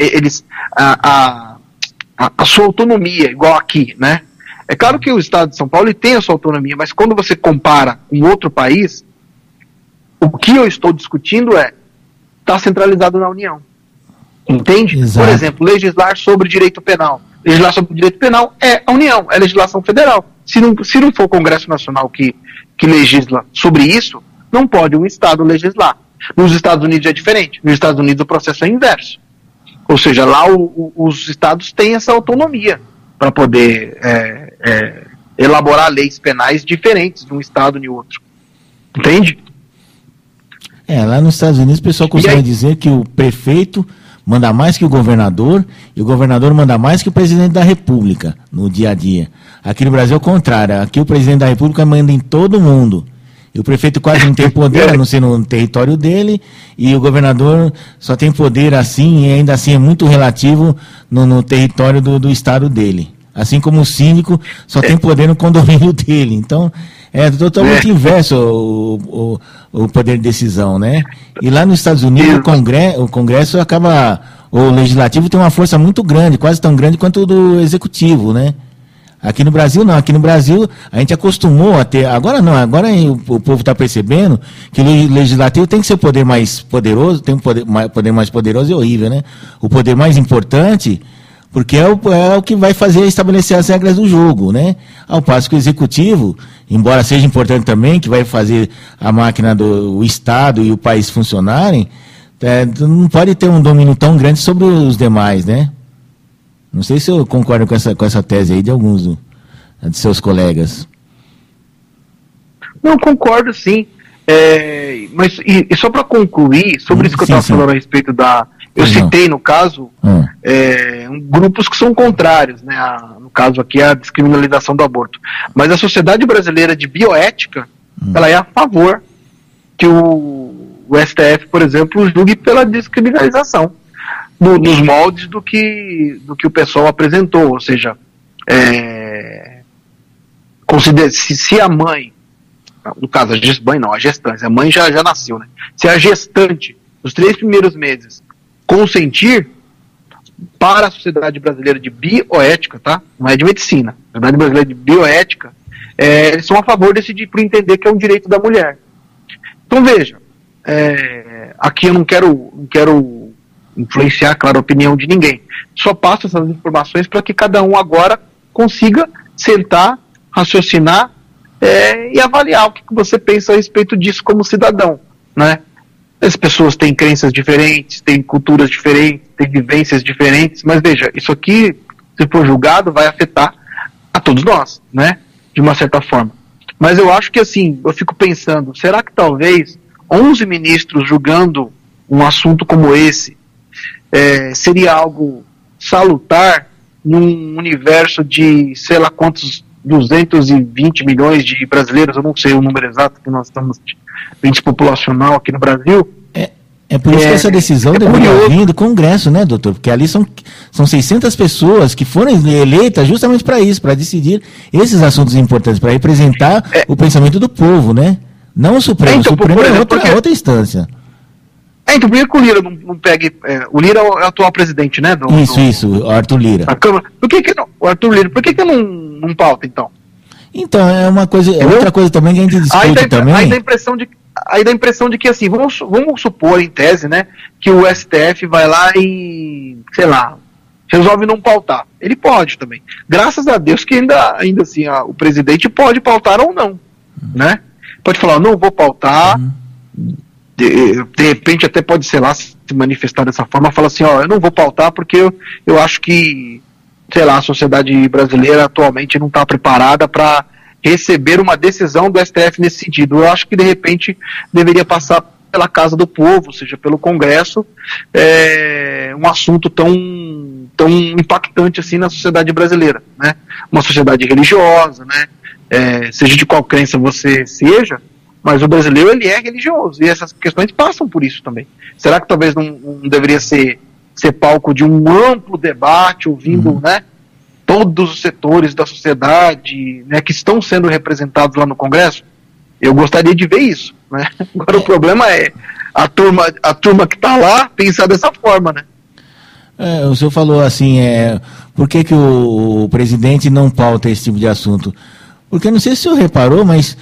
a sua autonomia, igual aqui, né? É claro que o estado de São Paulo ele tem a sua autonomia, mas quando você compara com outro país, o que eu estou discutindo está centralizado na União. Entende? Exato. Por exemplo, legislar sobre direito penal. Legislar sobre direito penal é a União, é a legislação federal. Se não for o Congresso Nacional que legisla sobre isso, não pode um Estado legislar. Nos Estados Unidos é diferente. Nos Estados Unidos o processo é inverso. Ou seja, lá os Estados têm essa autonomia para poder elaborar leis penais diferentes de um Estado e outro. Entende? Lá nos Estados Unidos o pessoal costuma dizer que o prefeito manda mais que o governador e o governador manda mais que o presidente da República no dia a dia. Aqui no Brasil é o contrário. Aqui o presidente da República manda em todo mundo. E o prefeito quase não tem poder, a não ser no território dele, e o governador só tem poder assim, e ainda assim é muito relativo no território do estado dele. Assim como o síndico só tem poder no condomínio dele. Então, é totalmente inverso o poder de decisão, né? E lá nos Estados Unidos, o Congresso acaba... O Legislativo tem uma força muito grande, quase tão grande quanto o do Executivo, né? Aqui no Brasil não, aqui no Brasil a gente acostumou a ter, agora não, agora o povo está percebendo que o Legislativo tem que ser o poder mais poderoso, tem um poder mais poderoso é horrível, né? O poder mais importante, porque é o que vai estabelecer as regras do jogo, né? Ao passo que o Executivo, embora seja importante também, que vai fazer a máquina do Estado e o país funcionarem, não pode ter um domínio tão grande sobre os demais, né? Não sei se eu concordo com essa tese aí de alguns de seus colegas. Não, concordo sim. Mas só para concluir, sobre isso que eu estava falando a respeito da... Eu citei, no caso, grupos que são contrários, né? No caso aqui, a descriminalização do aborto. Mas a Sociedade Brasileira de Bioética, ela é a favor que o STF, por exemplo, julgue pela descriminalização. Nos moldes do que o pessoal apresentou, ou seja, se a mãe, no caso a gestante, a mãe já nasceu, né? Se a gestante, nos 3 primeiros meses, consentir, para a Sociedade Brasileira de Bioética, tá? Não é de medicina, a Sociedade Brasileira de Bioética, eles são a favor por entender que é um direito da mulher. Então veja, aqui eu não quero influenciar, claro, a opinião de ninguém. Só passo essas informações para que cada um agora consiga sentar, raciocinar e avaliar o que você pensa a respeito disso como cidadão, né? As pessoas têm crenças diferentes, têm culturas diferentes, têm vivências diferentes, mas veja, isso aqui, se for julgado, vai afetar a todos nós, né? De uma certa forma. Mas eu acho que, assim, eu fico pensando, será que talvez 11 ministros julgando um assunto como esse seria algo salutar num universo de, sei lá quantos, 220 milhões de brasileiros, eu não sei o número exato que nós estamos de índice populacional aqui no Brasil. É por isso que essa decisão deveria vir do Congresso, né, doutor? Porque ali são 600 pessoas que foram eleitas justamente para isso, para decidir esses assuntos importantes, para representar o pensamento do povo, né? Não o Supremo, então, o Supremo é outra instância. Então, por que o Lira não pegue... o Lira é o atual presidente, né? Isso, o Arthur Lira. A Câmara. Por que não, o Arthur Lira, por que não pauta, então? Então, é uma coisa, outra coisa também que a gente discute também. Aí dá a impressão de que, assim, vamos supor, em tese, né, que o STF vai lá e, sei lá, resolve não pautar. Ele pode também. Graças a Deus que ainda assim, o presidente pode pautar ou não, né? Pode falar, não vou pautar, de repente até pode, sei lá, se manifestar dessa forma, falar assim, eu não vou pautar porque eu acho que, sei lá, a sociedade brasileira atualmente não está preparada para receber uma decisão do STF nesse sentido. Eu acho que, de repente, deveria passar pela Casa do Povo, ou seja, pelo Congresso, um assunto tão impactante assim na sociedade brasileira, né? Uma sociedade religiosa, né? Seja de qual crença você seja, mas o brasileiro, ele é religioso, e essas questões passam por isso também. Será que talvez não deveria ser palco de um amplo debate, ouvindo, né, todos os setores da sociedade, né, que estão sendo representados lá no Congresso? Eu gostaria de ver isso, né? Agora o problema é a turma que está lá pensar dessa forma, né? O senhor falou assim, por que o presidente não pauta esse tipo de assunto? Porque não sei se o senhor reparou, mas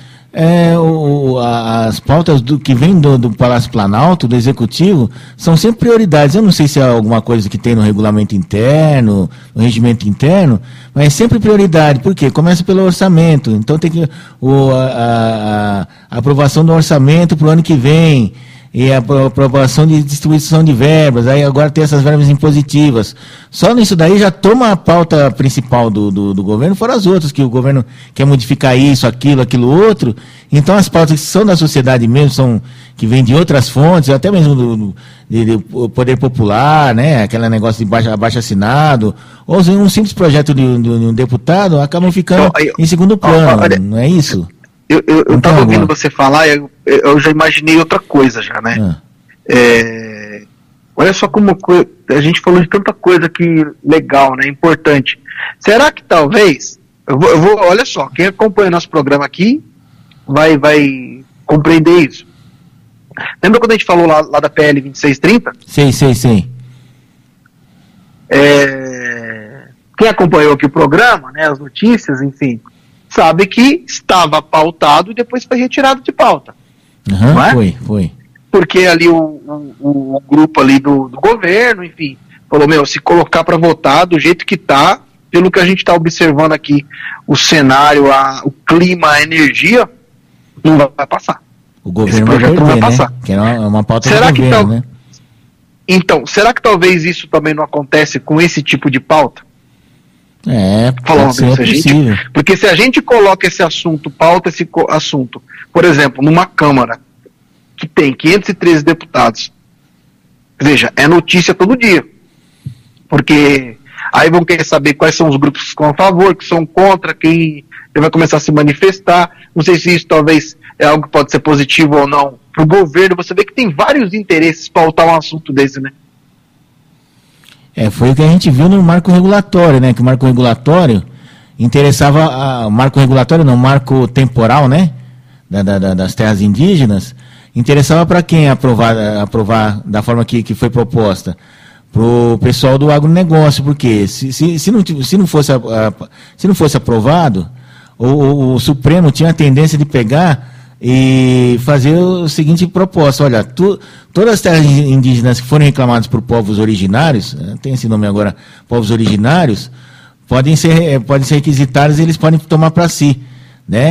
as pautas que vêm do Palácio Planalto, do Executivo, são sempre prioridades. Eu não sei se é alguma coisa que tem no regulamento interno, no regimento interno, mas é sempre prioridade. Por quê? Começa pelo orçamento. Então tem que a aprovação do orçamento para o ano que vem, e a aprovação de distribuição de verbas, aí agora tem essas verbas impositivas. Só nisso daí já toma a pauta principal do governo, fora as outras, que o governo quer modificar isso, aquilo outro. Então as pautas que são da sociedade mesmo, que vêm de outras fontes, até mesmo do poder popular, né? Aquele negócio de baixo assinado, ou um simples projeto de um deputado, acabam ficando em segundo plano, não é isso? Eu estava ouvindo você falar e eu já imaginei outra coisa já, né? Olha só como a gente falou de tanta coisa aqui legal, né? Importante. Será que talvez, olha só, quem acompanha nosso programa aqui vai compreender isso. Lembra quando a gente falou lá da PL 2630? Sim. Quem acompanhou aqui o programa, né? As notícias, enfim, sabe que estava pautado e depois foi retirado de pauta. Não é? Foi. Porque ali o grupo ali do governo, enfim, falou, se colocar para votar do jeito que está, pelo que a gente está observando aqui, o cenário, o clima, a energia, não vai passar. O governo vai perder, não vai passar. Né? Que é uma pauta do governo, né? Então, será que talvez isso também não acontece com esse tipo de pauta? Possível. Porque se a gente coloca esse assunto, pauta esse assunto, por exemplo, numa Câmara que tem 513 deputados, veja, é notícia todo dia, porque aí vão querer saber quais são os grupos que estão a favor, que são contra, quem vai começar a se manifestar. Não sei se isso talvez é algo que pode ser positivo ou não para o governo. Você vê que tem vários interesses para pautar um assunto desse, né? Foi o que a gente viu no marco regulatório, né? Que o marco regulatório interessava, marco temporal, né? Das terras indígenas, interessava para quem aprovar da forma que foi proposta? Para o pessoal do agronegócio, porque se não fosse aprovado, o Supremo tinha a tendência de pegar e fazer o seguinte proposta: olha, todas as terras indígenas que forem reclamadas por povos originários, tem esse nome agora, povos originários, podem ser requisitadas e eles podem tomar para si, né?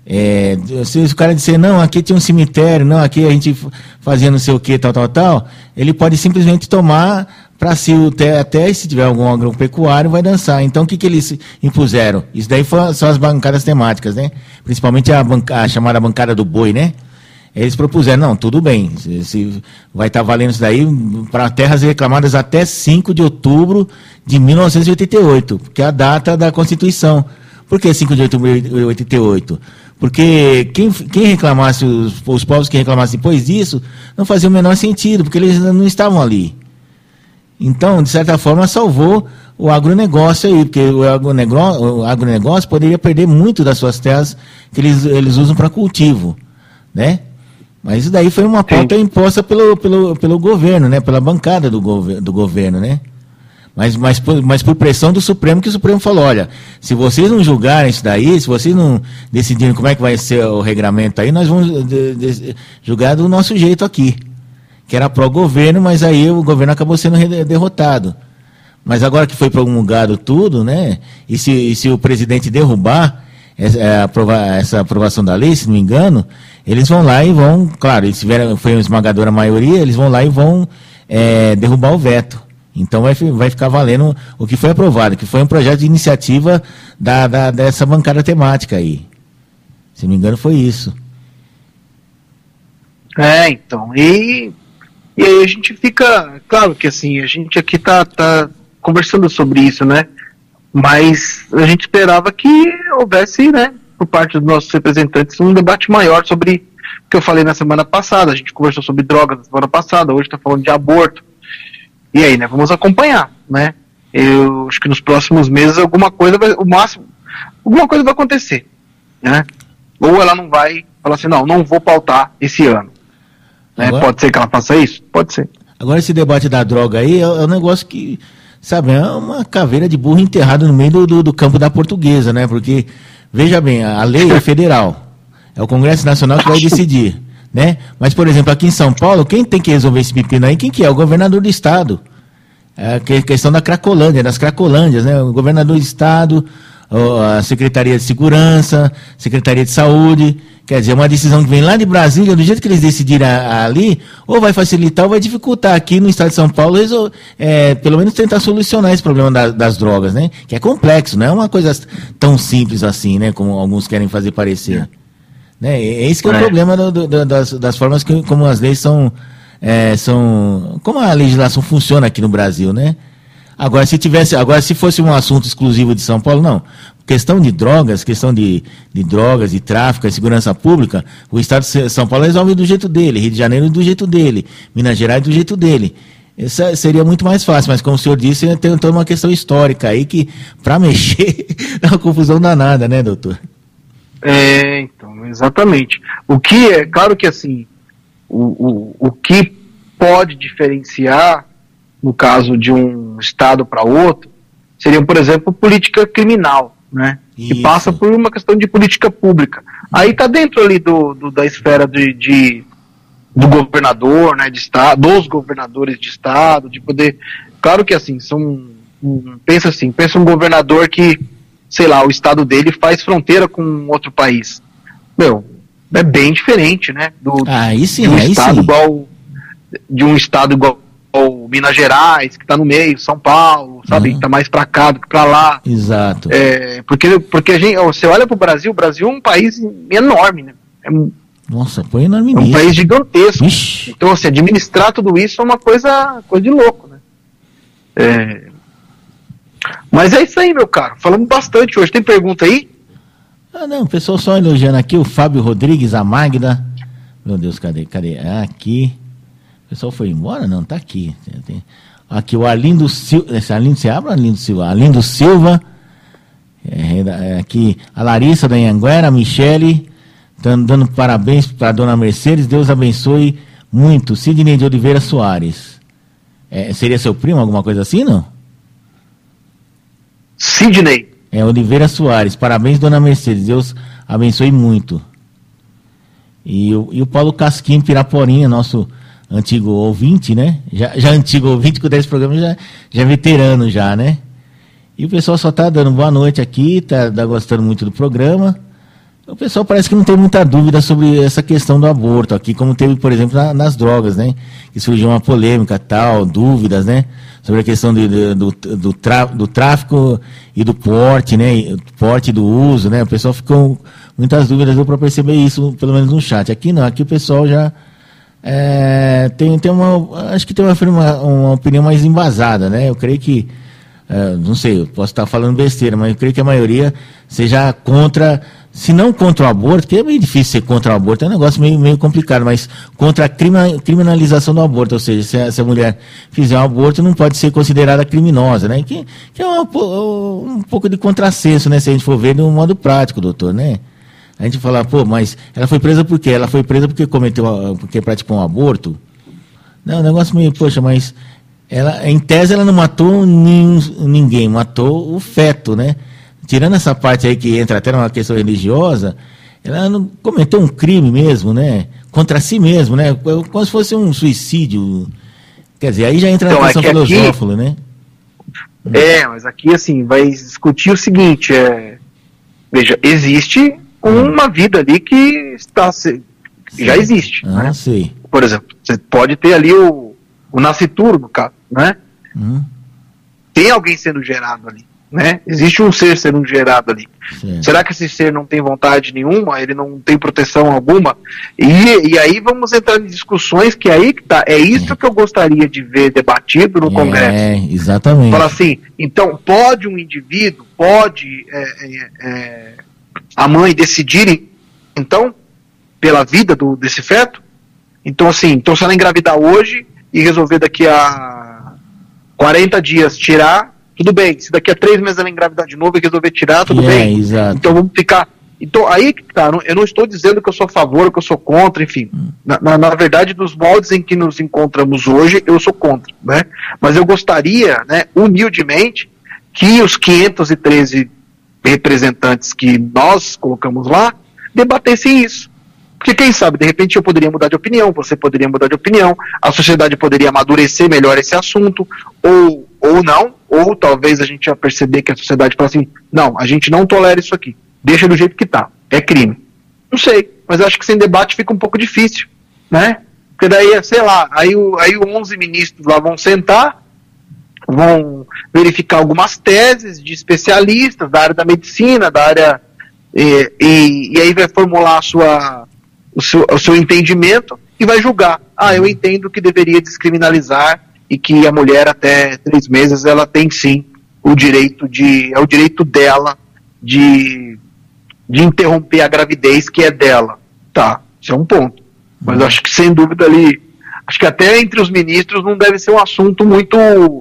Se o cara disser, não, aqui tinha um cemitério, não, aqui a gente fazia não sei o que, tal, ele pode simplesmente tomar para si até se tiver algum agropecuário, vai dançar. Então, o que eles impuseram? Isso daí são as bancadas temáticas, né? Principalmente a chamada bancada do boi, né? Eles propuseram, não, tudo bem, se vai estar valendo isso daí para terras reclamadas até 5 de outubro de 1988, que é a data da Constituição. Por que 5 de outubro de 88? Porque quem reclamasse, os povos que reclamassem depois disso, não fazia o menor sentido, porque eles não estavam ali. Então, de certa forma, salvou o agronegócio aí, porque o agronegócio poderia perder muito das suas terras que eles usam para cultivo, né? Mas isso daí foi uma pauta imposta pelo governo, né? Pela bancada do governo, né? Mas por pressão do Supremo, que o Supremo falou, olha, se vocês não julgarem isso daí, se vocês não decidirem como é que vai ser o regramento aí, nós vamos julgar do nosso jeito aqui. Que era pró-governo, mas aí o governo acabou sendo derrotado. Mas agora que foi promulgado tudo, né? E se o presidente derrubar essa aprovação da lei, se não me engano, eles vão lá e vão, claro, foi uma esmagadora maioria, eles vão lá e vão derrubar o veto. Então vai ficar valendo o que foi aprovado, que foi um projeto de iniciativa dessa bancada temática aí. Se não me engano, foi isso. Então, e aí a gente fica, claro que assim, a gente aqui tá conversando sobre isso, né? Mas a gente esperava que houvesse, né, por parte dos nossos representantes, um debate maior sobre o que eu falei na semana passada. A gente conversou sobre drogas na semana passada, hoje está falando de aborto. E aí, né, vamos acompanhar, né? Eu acho que nos próximos meses alguma coisa vai acontecer, né? Ou ela não vai falar assim, não vou pautar esse ano. Né? Pode ser que ela faça isso? Pode ser. Agora esse debate da droga aí é um negócio que, sabe, é uma caveira de burro enterrada no meio do campo da Portuguesa, né? Porque, veja bem, a lei é federal. É o Congresso Nacional que vai decidir, né? Mas, por exemplo, aqui em São Paulo, quem tem que resolver esse pepino aí? Quem que é? O governador do estado. É a questão da Cracolândia, das Cracolândias, né? O governador do estado, a Secretaria de Segurança, Secretaria de Saúde. Quer dizer, uma decisão que vem lá de Brasília, do jeito que eles decidirem ali, ou vai facilitar ou vai dificultar aqui no estado de São Paulo, pelo menos tentar solucionar esse problema das drogas, né? Que é complexo, não é uma coisa tão simples assim, né? Como alguns querem fazer parecer. Né? Esse que é o problema das formas como as leis são, como a legislação funciona aqui no Brasil, né? Agora, se fosse um assunto exclusivo de São Paulo, não. Questão de drogas, de tráfico, segurança pública, o estado de São Paulo resolve do jeito dele, Rio de Janeiro do jeito dele, Minas Gerais do jeito dele. Isso seria muito mais fácil, mas como o senhor disse, tem toda uma questão histórica aí que, para mexer, é uma confusão danada, né, doutor? Então, exatamente. O que é, claro que assim, o que pode diferenciar, no caso de um estado para outro, seria, por exemplo, política criminal, né? Que passa por uma questão de política pública. Aí está dentro ali da esfera do governador, né, de estado, dos governadores de estado, de poder. Claro que assim, pensa um governador que, sei lá, o estado dele faz fronteira com outro país. É bem diferente, né? De um estado igual Minas Gerais, que está no meio, São Paulo, sabe, que está mais para cá do que para lá. Exato. Porque você olha para o Brasil é um país enorme, né? Nossa, foi enorme mesmo. É um país gigantesco. Ixi. Então, assim, administrar tudo isso é uma coisa de louco, né? Mas é isso aí, meu caro. Falamos bastante hoje. Tem pergunta aí? Não, o pessoal só elogiando aqui, o Fábio Rodrigues, a Magda. Meu Deus, cadê? Aqui. O pessoal foi embora? Não, tá aqui. Aqui o Arlindo Silva. Esse Arlindo se abre, Arlindo Silva? Arlindo Silva. Aqui a Larissa da Anhanguera, a Michele. Dando parabéns para a dona Mercedes. Deus abençoe muito. Sidney de Oliveira Soares. Seria seu primo, alguma coisa assim, não? Sidney. Oliveira Soares. Parabéns, dona Mercedes. Deus abençoe muito. E o Paulo Casquim Piraporinha, nosso antigo ouvinte, né? Já antigo ouvinte, com 10 programas, já veterano já, né? E o pessoal só tá dando boa noite aqui, tá gostando muito do programa. O pessoal parece que não tem muita dúvida sobre essa questão do aborto aqui, como teve, por exemplo, nas drogas, né? Que surgiu uma polêmica, tal, dúvidas, né? Sobre a questão do tráfico e do porte, né? Porte do uso, né? O pessoal ficou com muitas dúvidas, deu para perceber isso, pelo menos no chat. Aqui não, aqui o pessoal já tem acho que tem uma opinião mais embasada, né? Eu creio que, não sei, eu posso estar falando besteira, mas eu creio que a maioria seja contra, se não contra o aborto, porque é meio difícil ser contra o aborto, é um negócio meio complicado, mas contra a criminalização do aborto, ou seja, se a mulher fizer um aborto, não pode ser considerada criminosa, né? Que é um pouco de contrassenso, né? Se a gente for ver de um modo prático, doutor, né? A gente fala, pô, mas ela foi presa por quê? Ela foi presa porque porque praticou um aborto? Não, o negócio meio, poxa, mas ela, em tese, ela não matou ninguém, matou o feto, né? Tirando essa parte aí que entra até numa questão religiosa, ela não cometeu um crime mesmo, né? Contra si mesmo, né? Como se fosse um suicídio. Quer dizer, aí já entra na questão filosófica, né? Mas aqui, assim, vai discutir o seguinte, veja, existe uma vida ali que já existe, né? Sei. Por exemplo, você pode ter ali o nascituro, no caso, né? Tem alguém sendo gerado ali, né? Existe um ser sendo gerado ali. Sim. Será que esse ser não tem vontade nenhuma? Ele não tem proteção alguma? E aí vamos entrar em discussões que aí que tá. É isso que eu gostaria de ver debatido no Congresso. Exatamente. Fala assim, então pode um indivíduo, pode a mãe decidir, então, pela vida desse feto? Então, assim, se ela engravidar hoje e resolver daqui a 40 dias tirar, tudo bem. Se daqui a 3 meses ela engravidar de novo e resolver tirar, tudo bem. Exato. Então vamos ficar... Então, aí que tá, eu não estou dizendo que eu sou a favor, que eu sou contra, enfim. Na verdade, dos moldes em que nos encontramos hoje, eu sou contra, né? Mas eu gostaria, né, humildemente, que os 513 representantes que nós colocamos lá debatessem isso. Porque quem sabe, de repente eu poderia mudar de opinião, você poderia mudar de opinião, a sociedade poderia amadurecer melhor esse assunto, ou não, ou talvez a gente ia perceber que a sociedade fala assim, não, a gente não tolera isso aqui, deixa do jeito que tá, é crime. Não sei, mas eu acho que sem debate fica um pouco difícil, né? Porque daí, sei lá, aí os 11 ministros lá vão sentar, vão verificar algumas teses de especialistas da área da medicina, da área, e aí vai formular o seu entendimento e vai julgar. Eu entendo que deveria descriminalizar e que a mulher até 3 meses ela tem sim o direito é o direito dela de interromper a gravidez que é dela. Tá, isso é um ponto. Mas eu acho que sem dúvida ali, acho que até entre os ministros não deve ser um assunto muito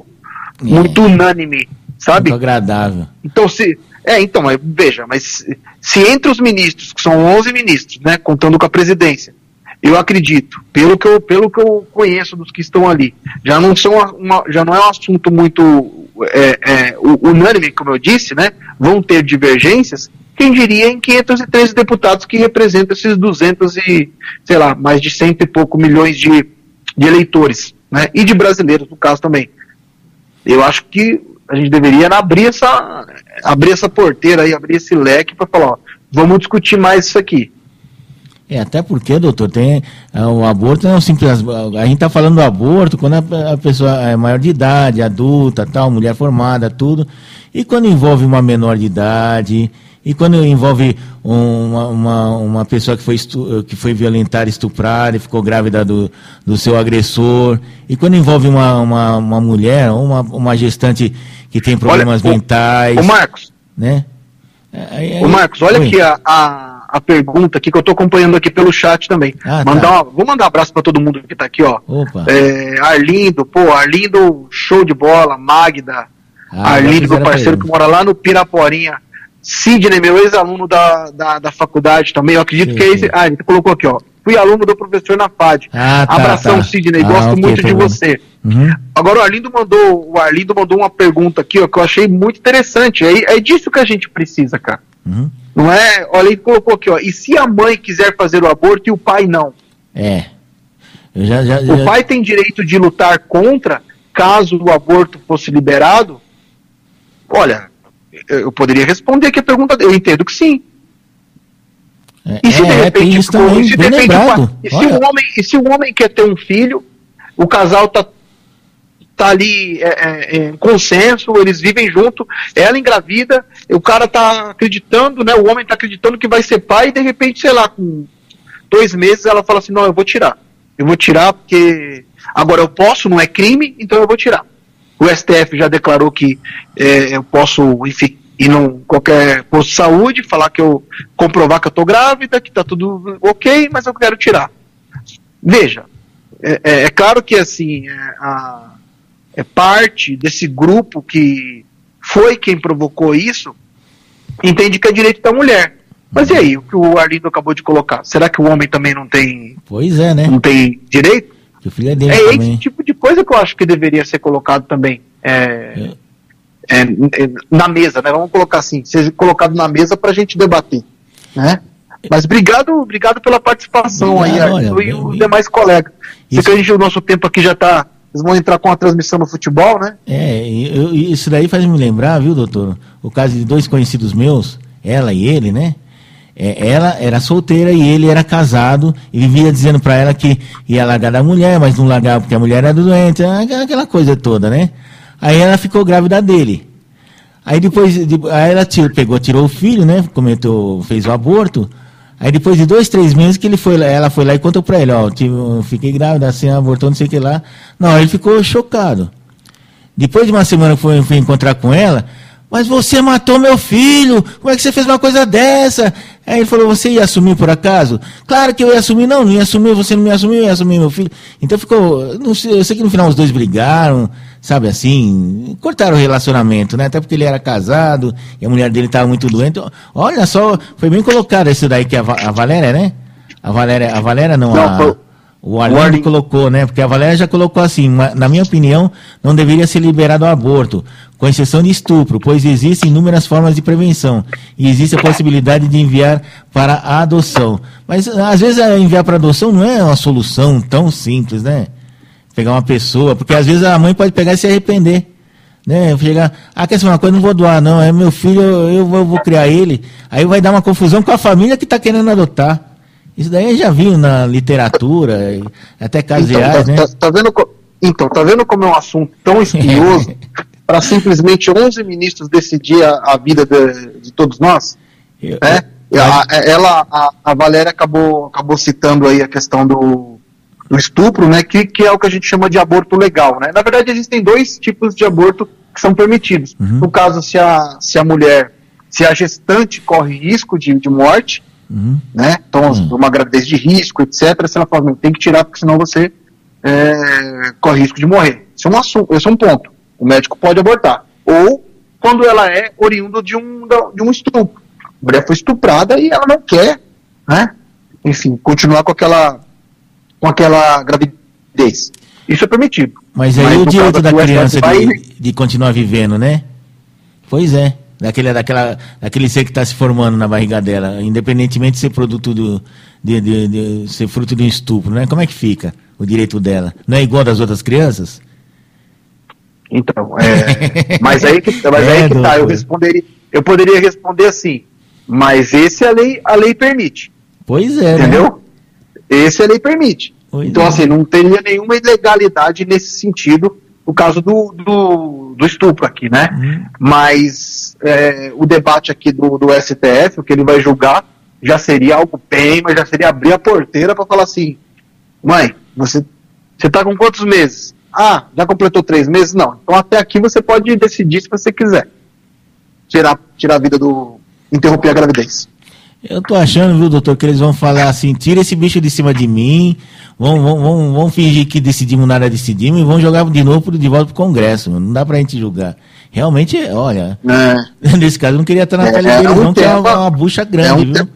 unânime, sabe? Muito agradável. Então, mas veja, mas se entre os ministros, que são 11 ministros, né, contando com a presidência, eu acredito, pelo que eu conheço dos que estão ali, já não é um assunto muito unânime, como eu disse, né, vão ter divergências, quem diria em 513 deputados que representam esses 200 e, sei lá, mais de 100 e pouco milhões de eleitores, né, e de brasileiros, no caso também. Eu acho que a gente deveria abrir essa porteira aí, abrir esse leque para falar, vamos discutir mais isso aqui. Até porque, doutor, o aborto não é um simples... A gente está falando do aborto quando a pessoa é maior de idade, adulta, tal, mulher formada, tudo. E quando envolve uma menor de idade, e quando envolve uma pessoa que foi violentada, estuprada e ficou grávida do seu agressor, e quando envolve uma mulher, uma gestante que tem problemas mentais... Ô Marcos, né? Marcos, olha aqui a pergunta aqui que eu estou acompanhando aqui pelo chat também. Vou mandar um abraço para todo mundo que está aqui, ó. Opa. Arlindo, show de bola, Magda, Arlindo, meu parceiro que mora lá no Piraporinha, Sidney, meu ex-aluno da faculdade também, eu acredito que é esse. Ele colocou aqui, ó. Fui aluno do professor na FAD. Abração, Sidney, gosto muito de você. Uhum. Agora o Arlindo mandou uma pergunta aqui, ó, que eu achei muito interessante. É disso que a gente precisa, cara. Uhum. Não é? Olha, ele colocou aqui, ó. E se a mãe quiser fazer o aborto e o pai não? O pai tem direito de lutar contra, caso o aborto fosse liberado? Olha, eu poderia responder aqui a pergunta dele. Eu entendo que sim. E se de repente, isso também, e se, de bem repente lembrado. se o homem quer ter um filho, o casal tá ali em consenso, eles vivem junto, ela engravida, o cara tá acreditando, né? O homem tá acreditando que vai ser pai, e de repente, sei lá, com 2 meses ela fala assim, não, eu vou tirar porque agora eu posso, não é crime, então eu vou tirar. O STF já declarou que eu posso, enfim, ir em qualquer posto de saúde, falar que eu comprovar que eu tô grávida, que tá tudo ok, mas eu quero tirar. Veja, é claro que assim, é parte desse grupo que foi quem provocou isso, entende que é direito da mulher. Mas e aí, o que o Arlindo acabou de colocar? Será que o homem também não tem, pois é, né? Não tem direito? Que o filho é dele também. Esse tipo de coisa que eu acho que deveria ser colocado também na mesa, né? Vamos colocar assim, seja colocado na mesa para a gente debater, né? Mas obrigado pela participação aí, Arlindo, e os demais colegas. Sei que o nosso tempo aqui já está. Eles vão entrar com a transmissão no futebol, né? Isso daí faz me lembrar, viu, doutor? O caso de 2 conhecidos meus, ela e ele, né? Ela era solteira e ele era casado e vivia dizendo pra ela que ia largar da mulher, mas não largava porque a mulher era doente, aquela coisa toda, né? Aí ela ficou grávida dele. Aí depois, aí ela tirou o filho, né? Fez o aborto. Aí depois de 2, 3 meses que ela foi lá e contou pra ele, fiquei grávida, assim, abortou, não sei o que lá. Não, ele ficou chocado. Depois de uma semana foi encontrar com ela, mas você matou meu filho, como é que você fez uma coisa dessa? Aí ele falou, você ia assumir por acaso? Claro que eu ia assumir, não ia assumir, você não me assumiu, eu ia assumir meu filho. Então ficou, não sei, eu sei que no final os dois brigaram, sabe assim, cortaram o relacionamento, né? Até porque ele era casado e a mulher dele estava muito doente. Olha só, foi bem colocado esse daí que a Valéria, né? A Valéria não, o Arlindo colocou, né? Porque a Valéria já colocou assim, na minha opinião, não deveria ser liberado o aborto, com exceção de estupro, pois existem inúmeras formas de prevenção e existe a possibilidade de enviar para a adoção. Mas às vezes enviar para adoção não é uma solução tão simples, né? Pegar uma pessoa, porque às vezes a mãe pode pegar e se arrepender, né? Chegar, quer ser uma coisa, não vou doar não, é meu filho, eu vou criar ele, aí vai dar uma confusão com a família que está querendo adotar. Isso daí eu já vi na literatura, até casos reais, né? Tá vendo como é um assunto tão espinhoso para simplesmente 11 ministros decidir a vida de todos nós? A Valéria acabou citando aí a questão do estupro, né? Que é o que a gente chama de aborto legal, né? Na verdade, existem 2 tipos de aborto que são permitidos. Uhum. No caso, se a gestante corre risco de morte, uhum, né? Então, uma gravidez de risco, etc. Se ela fala, tem que tirar, porque senão você corre risco de morrer. Esse é um ponto. O médico pode abortar. Ou quando ela é oriunda de um estupro. A mulher foi estuprada e ela não quer, né? Enfim, continuar com aquela gravidez. Isso é permitido. Mas aí o direito da criança de continuar vivendo, né? Pois é. Daquele ser que está se formando na barriga dela, independentemente de ser produto de ser fruto de um estupro, né? Como é que fica o direito dela? Não é igual das outras crianças? Então, mas aí que tá, eu poderia responder assim, mas esse a lei permite. Pois é, entendeu? Né? Esse a lei permite. Pois então, assim, não teria nenhuma ilegalidade nesse sentido, o caso do estupro aqui, né? Mas o debate aqui do STF, o que ele vai julgar, já seria algo bem, mas já seria abrir a porteira para falar assim, mãe, você tá com quantos meses? Já completou 3 meses? Não. Então até aqui você pode decidir se você quiser. Tirar a vida interromper a gravidez. Eu tô achando, viu, doutor, que eles vão falar assim, tira esse bicho de cima de mim, vão fingir que decidimos nada, decidimos, e vão jogar de novo de volta pro Congresso, não dá pra gente julgar. Realmente, olha, nesse caso eu não queria estar na pele deles, não, que é uma bucha grande, viu?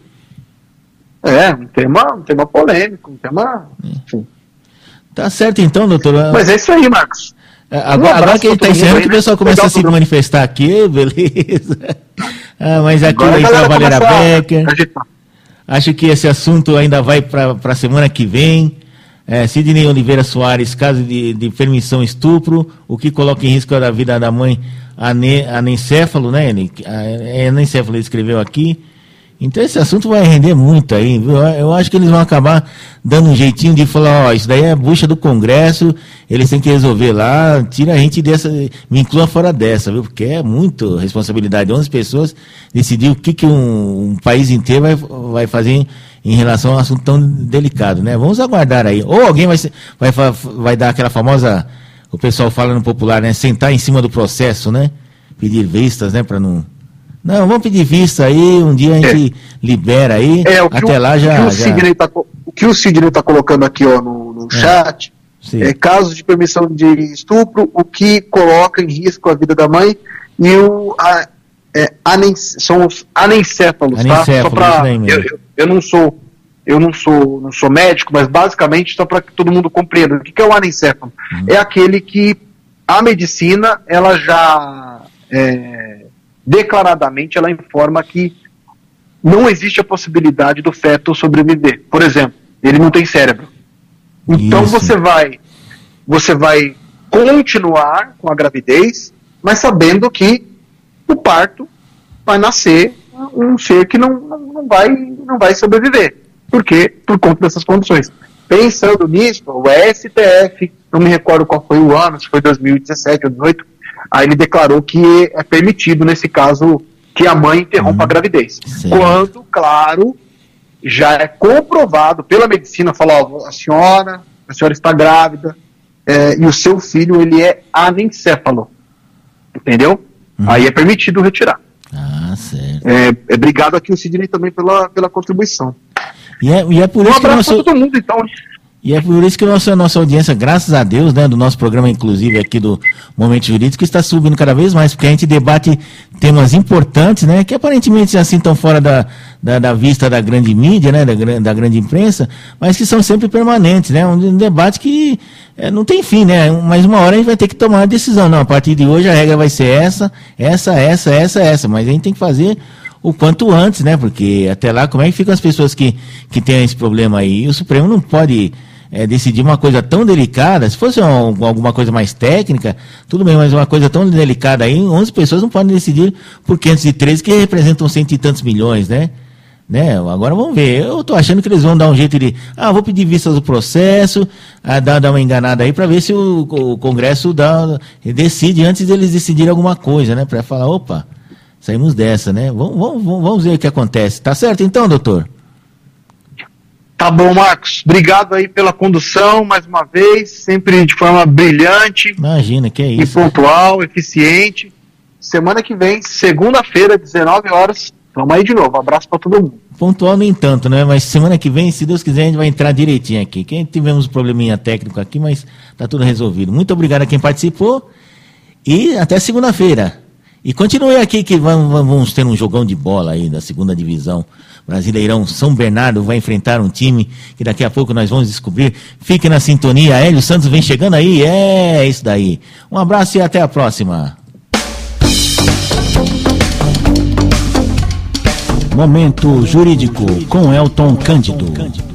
Um tema polêmico, um tema... Enfim. Tá certo então, doutor. Mas é isso aí, Marcos. Agora que a gente está encerrando, que o pessoal começa a se manifestar aqui, beleza. Mas aqui vai entrar a Valéria Becker. Acho que esse assunto ainda vai para a semana que vem. Sidney Oliveira Soares, caso de permissão estupro, o que coloca em risco a vida da mãe anencéfalo, né? Anencéfalo ele escreveu aqui. Então esse assunto vai render muito aí, viu? Eu acho que eles vão acabar dando um jeitinho de falar, ó, isso daí é bucha do Congresso, eles têm que resolver lá, tira a gente dessa, me inclua fora dessa, viu? Porque é muito responsabilidade de 11 pessoas decidir o que um país inteiro vai fazer em relação a um assunto tão delicado, né? Vamos aguardar aí. Ou alguém vai dar aquela famosa, o pessoal fala no popular, né? Sentar em cima do processo, né? Pedir vistas, né? Para não... Não, vamos pedir vista aí, um dia a gente libera aí, até lá já... O que o Sidney está colocando aqui ó, no chat, casos de permissão de estupro, o que coloca em risco a vida da mãe e são os anencéfalos, tá? Só pra, eu não sou médico, mas basicamente só para que todo mundo compreenda. O que é o anencéfalo? É aquele que a medicina, ela já... declaradamente ela informa que não existe a possibilidade do feto sobreviver. Por exemplo, ele não tem cérebro. Então você vai continuar com a gravidez, mas sabendo que o parto vai nascer um ser que não vai sobreviver. Por quê? Por conta dessas condições. Pensando nisso, o STF, não me recordo qual foi o ano, se foi 2017 ou 2018, aí ele declarou que é permitido, nesse caso, que a mãe interrompa a gravidez. Sim. Quando, claro, já é comprovado pela medicina, falar, ó, a senhora está grávida, e o seu filho, ele é anencéfalo. Entendeu? Aí é permitido retirar. Ah, certo. Obrigado aqui o Sidney também pela contribuição. E é por isso um abraço para todo mundo, então. E é por isso que a nossa audiência, graças a Deus, né, do nosso programa, inclusive aqui do Momento Jurídico, está subindo cada vez mais, porque a gente debate temas importantes, né, que aparentemente assim estão fora da vista da grande mídia, né, da grande imprensa, mas que são sempre permanentes, né, um debate que não tem fim, né, mas uma hora a gente vai ter que tomar uma decisão. Não, a partir de hoje a regra vai ser essa, mas a gente tem que fazer o quanto antes, né, porque até lá como é que ficam as pessoas que têm esse problema aí? E o Supremo não pode decidir uma coisa tão delicada. Se fosse alguma coisa mais técnica, tudo bem, mas uma coisa tão delicada aí, 11 pessoas não podem decidir por 513 que representam 100 e tantos milhões, né? Agora vamos ver. Eu tô achando que eles vão dar um jeito de, vou pedir vistas do processo, dar uma enganada aí para ver se o Congresso decide antes deles decidirem alguma coisa, né? Para falar, opa, saímos dessa, né? Vamos ver o que acontece. Tá certo então, doutor? Tá bom, Marcos. Obrigado aí pela condução, mais uma vez, sempre de forma brilhante. Imagina, que é isso. E pontual, eficiente. Semana que vem, segunda-feira, 19 horas, vamos aí de novo. Abraço para todo mundo. Pontual nem tanto, né? Mas semana que vem, se Deus quiser, a gente vai entrar direitinho aqui. Tivemos um probleminha técnico aqui, mas tá tudo resolvido. Muito obrigado a quem participou e até segunda-feira. E continue aqui que vamos ter um jogão de bola aí da segunda divisão. Brasileirão São Bernardo vai enfrentar um time que daqui a pouco nós vamos descobrir. Fique na sintonia. Hélio Santos vem chegando aí. É isso daí. Um abraço e até a próxima. Momento Jurídico com Elton Cândido.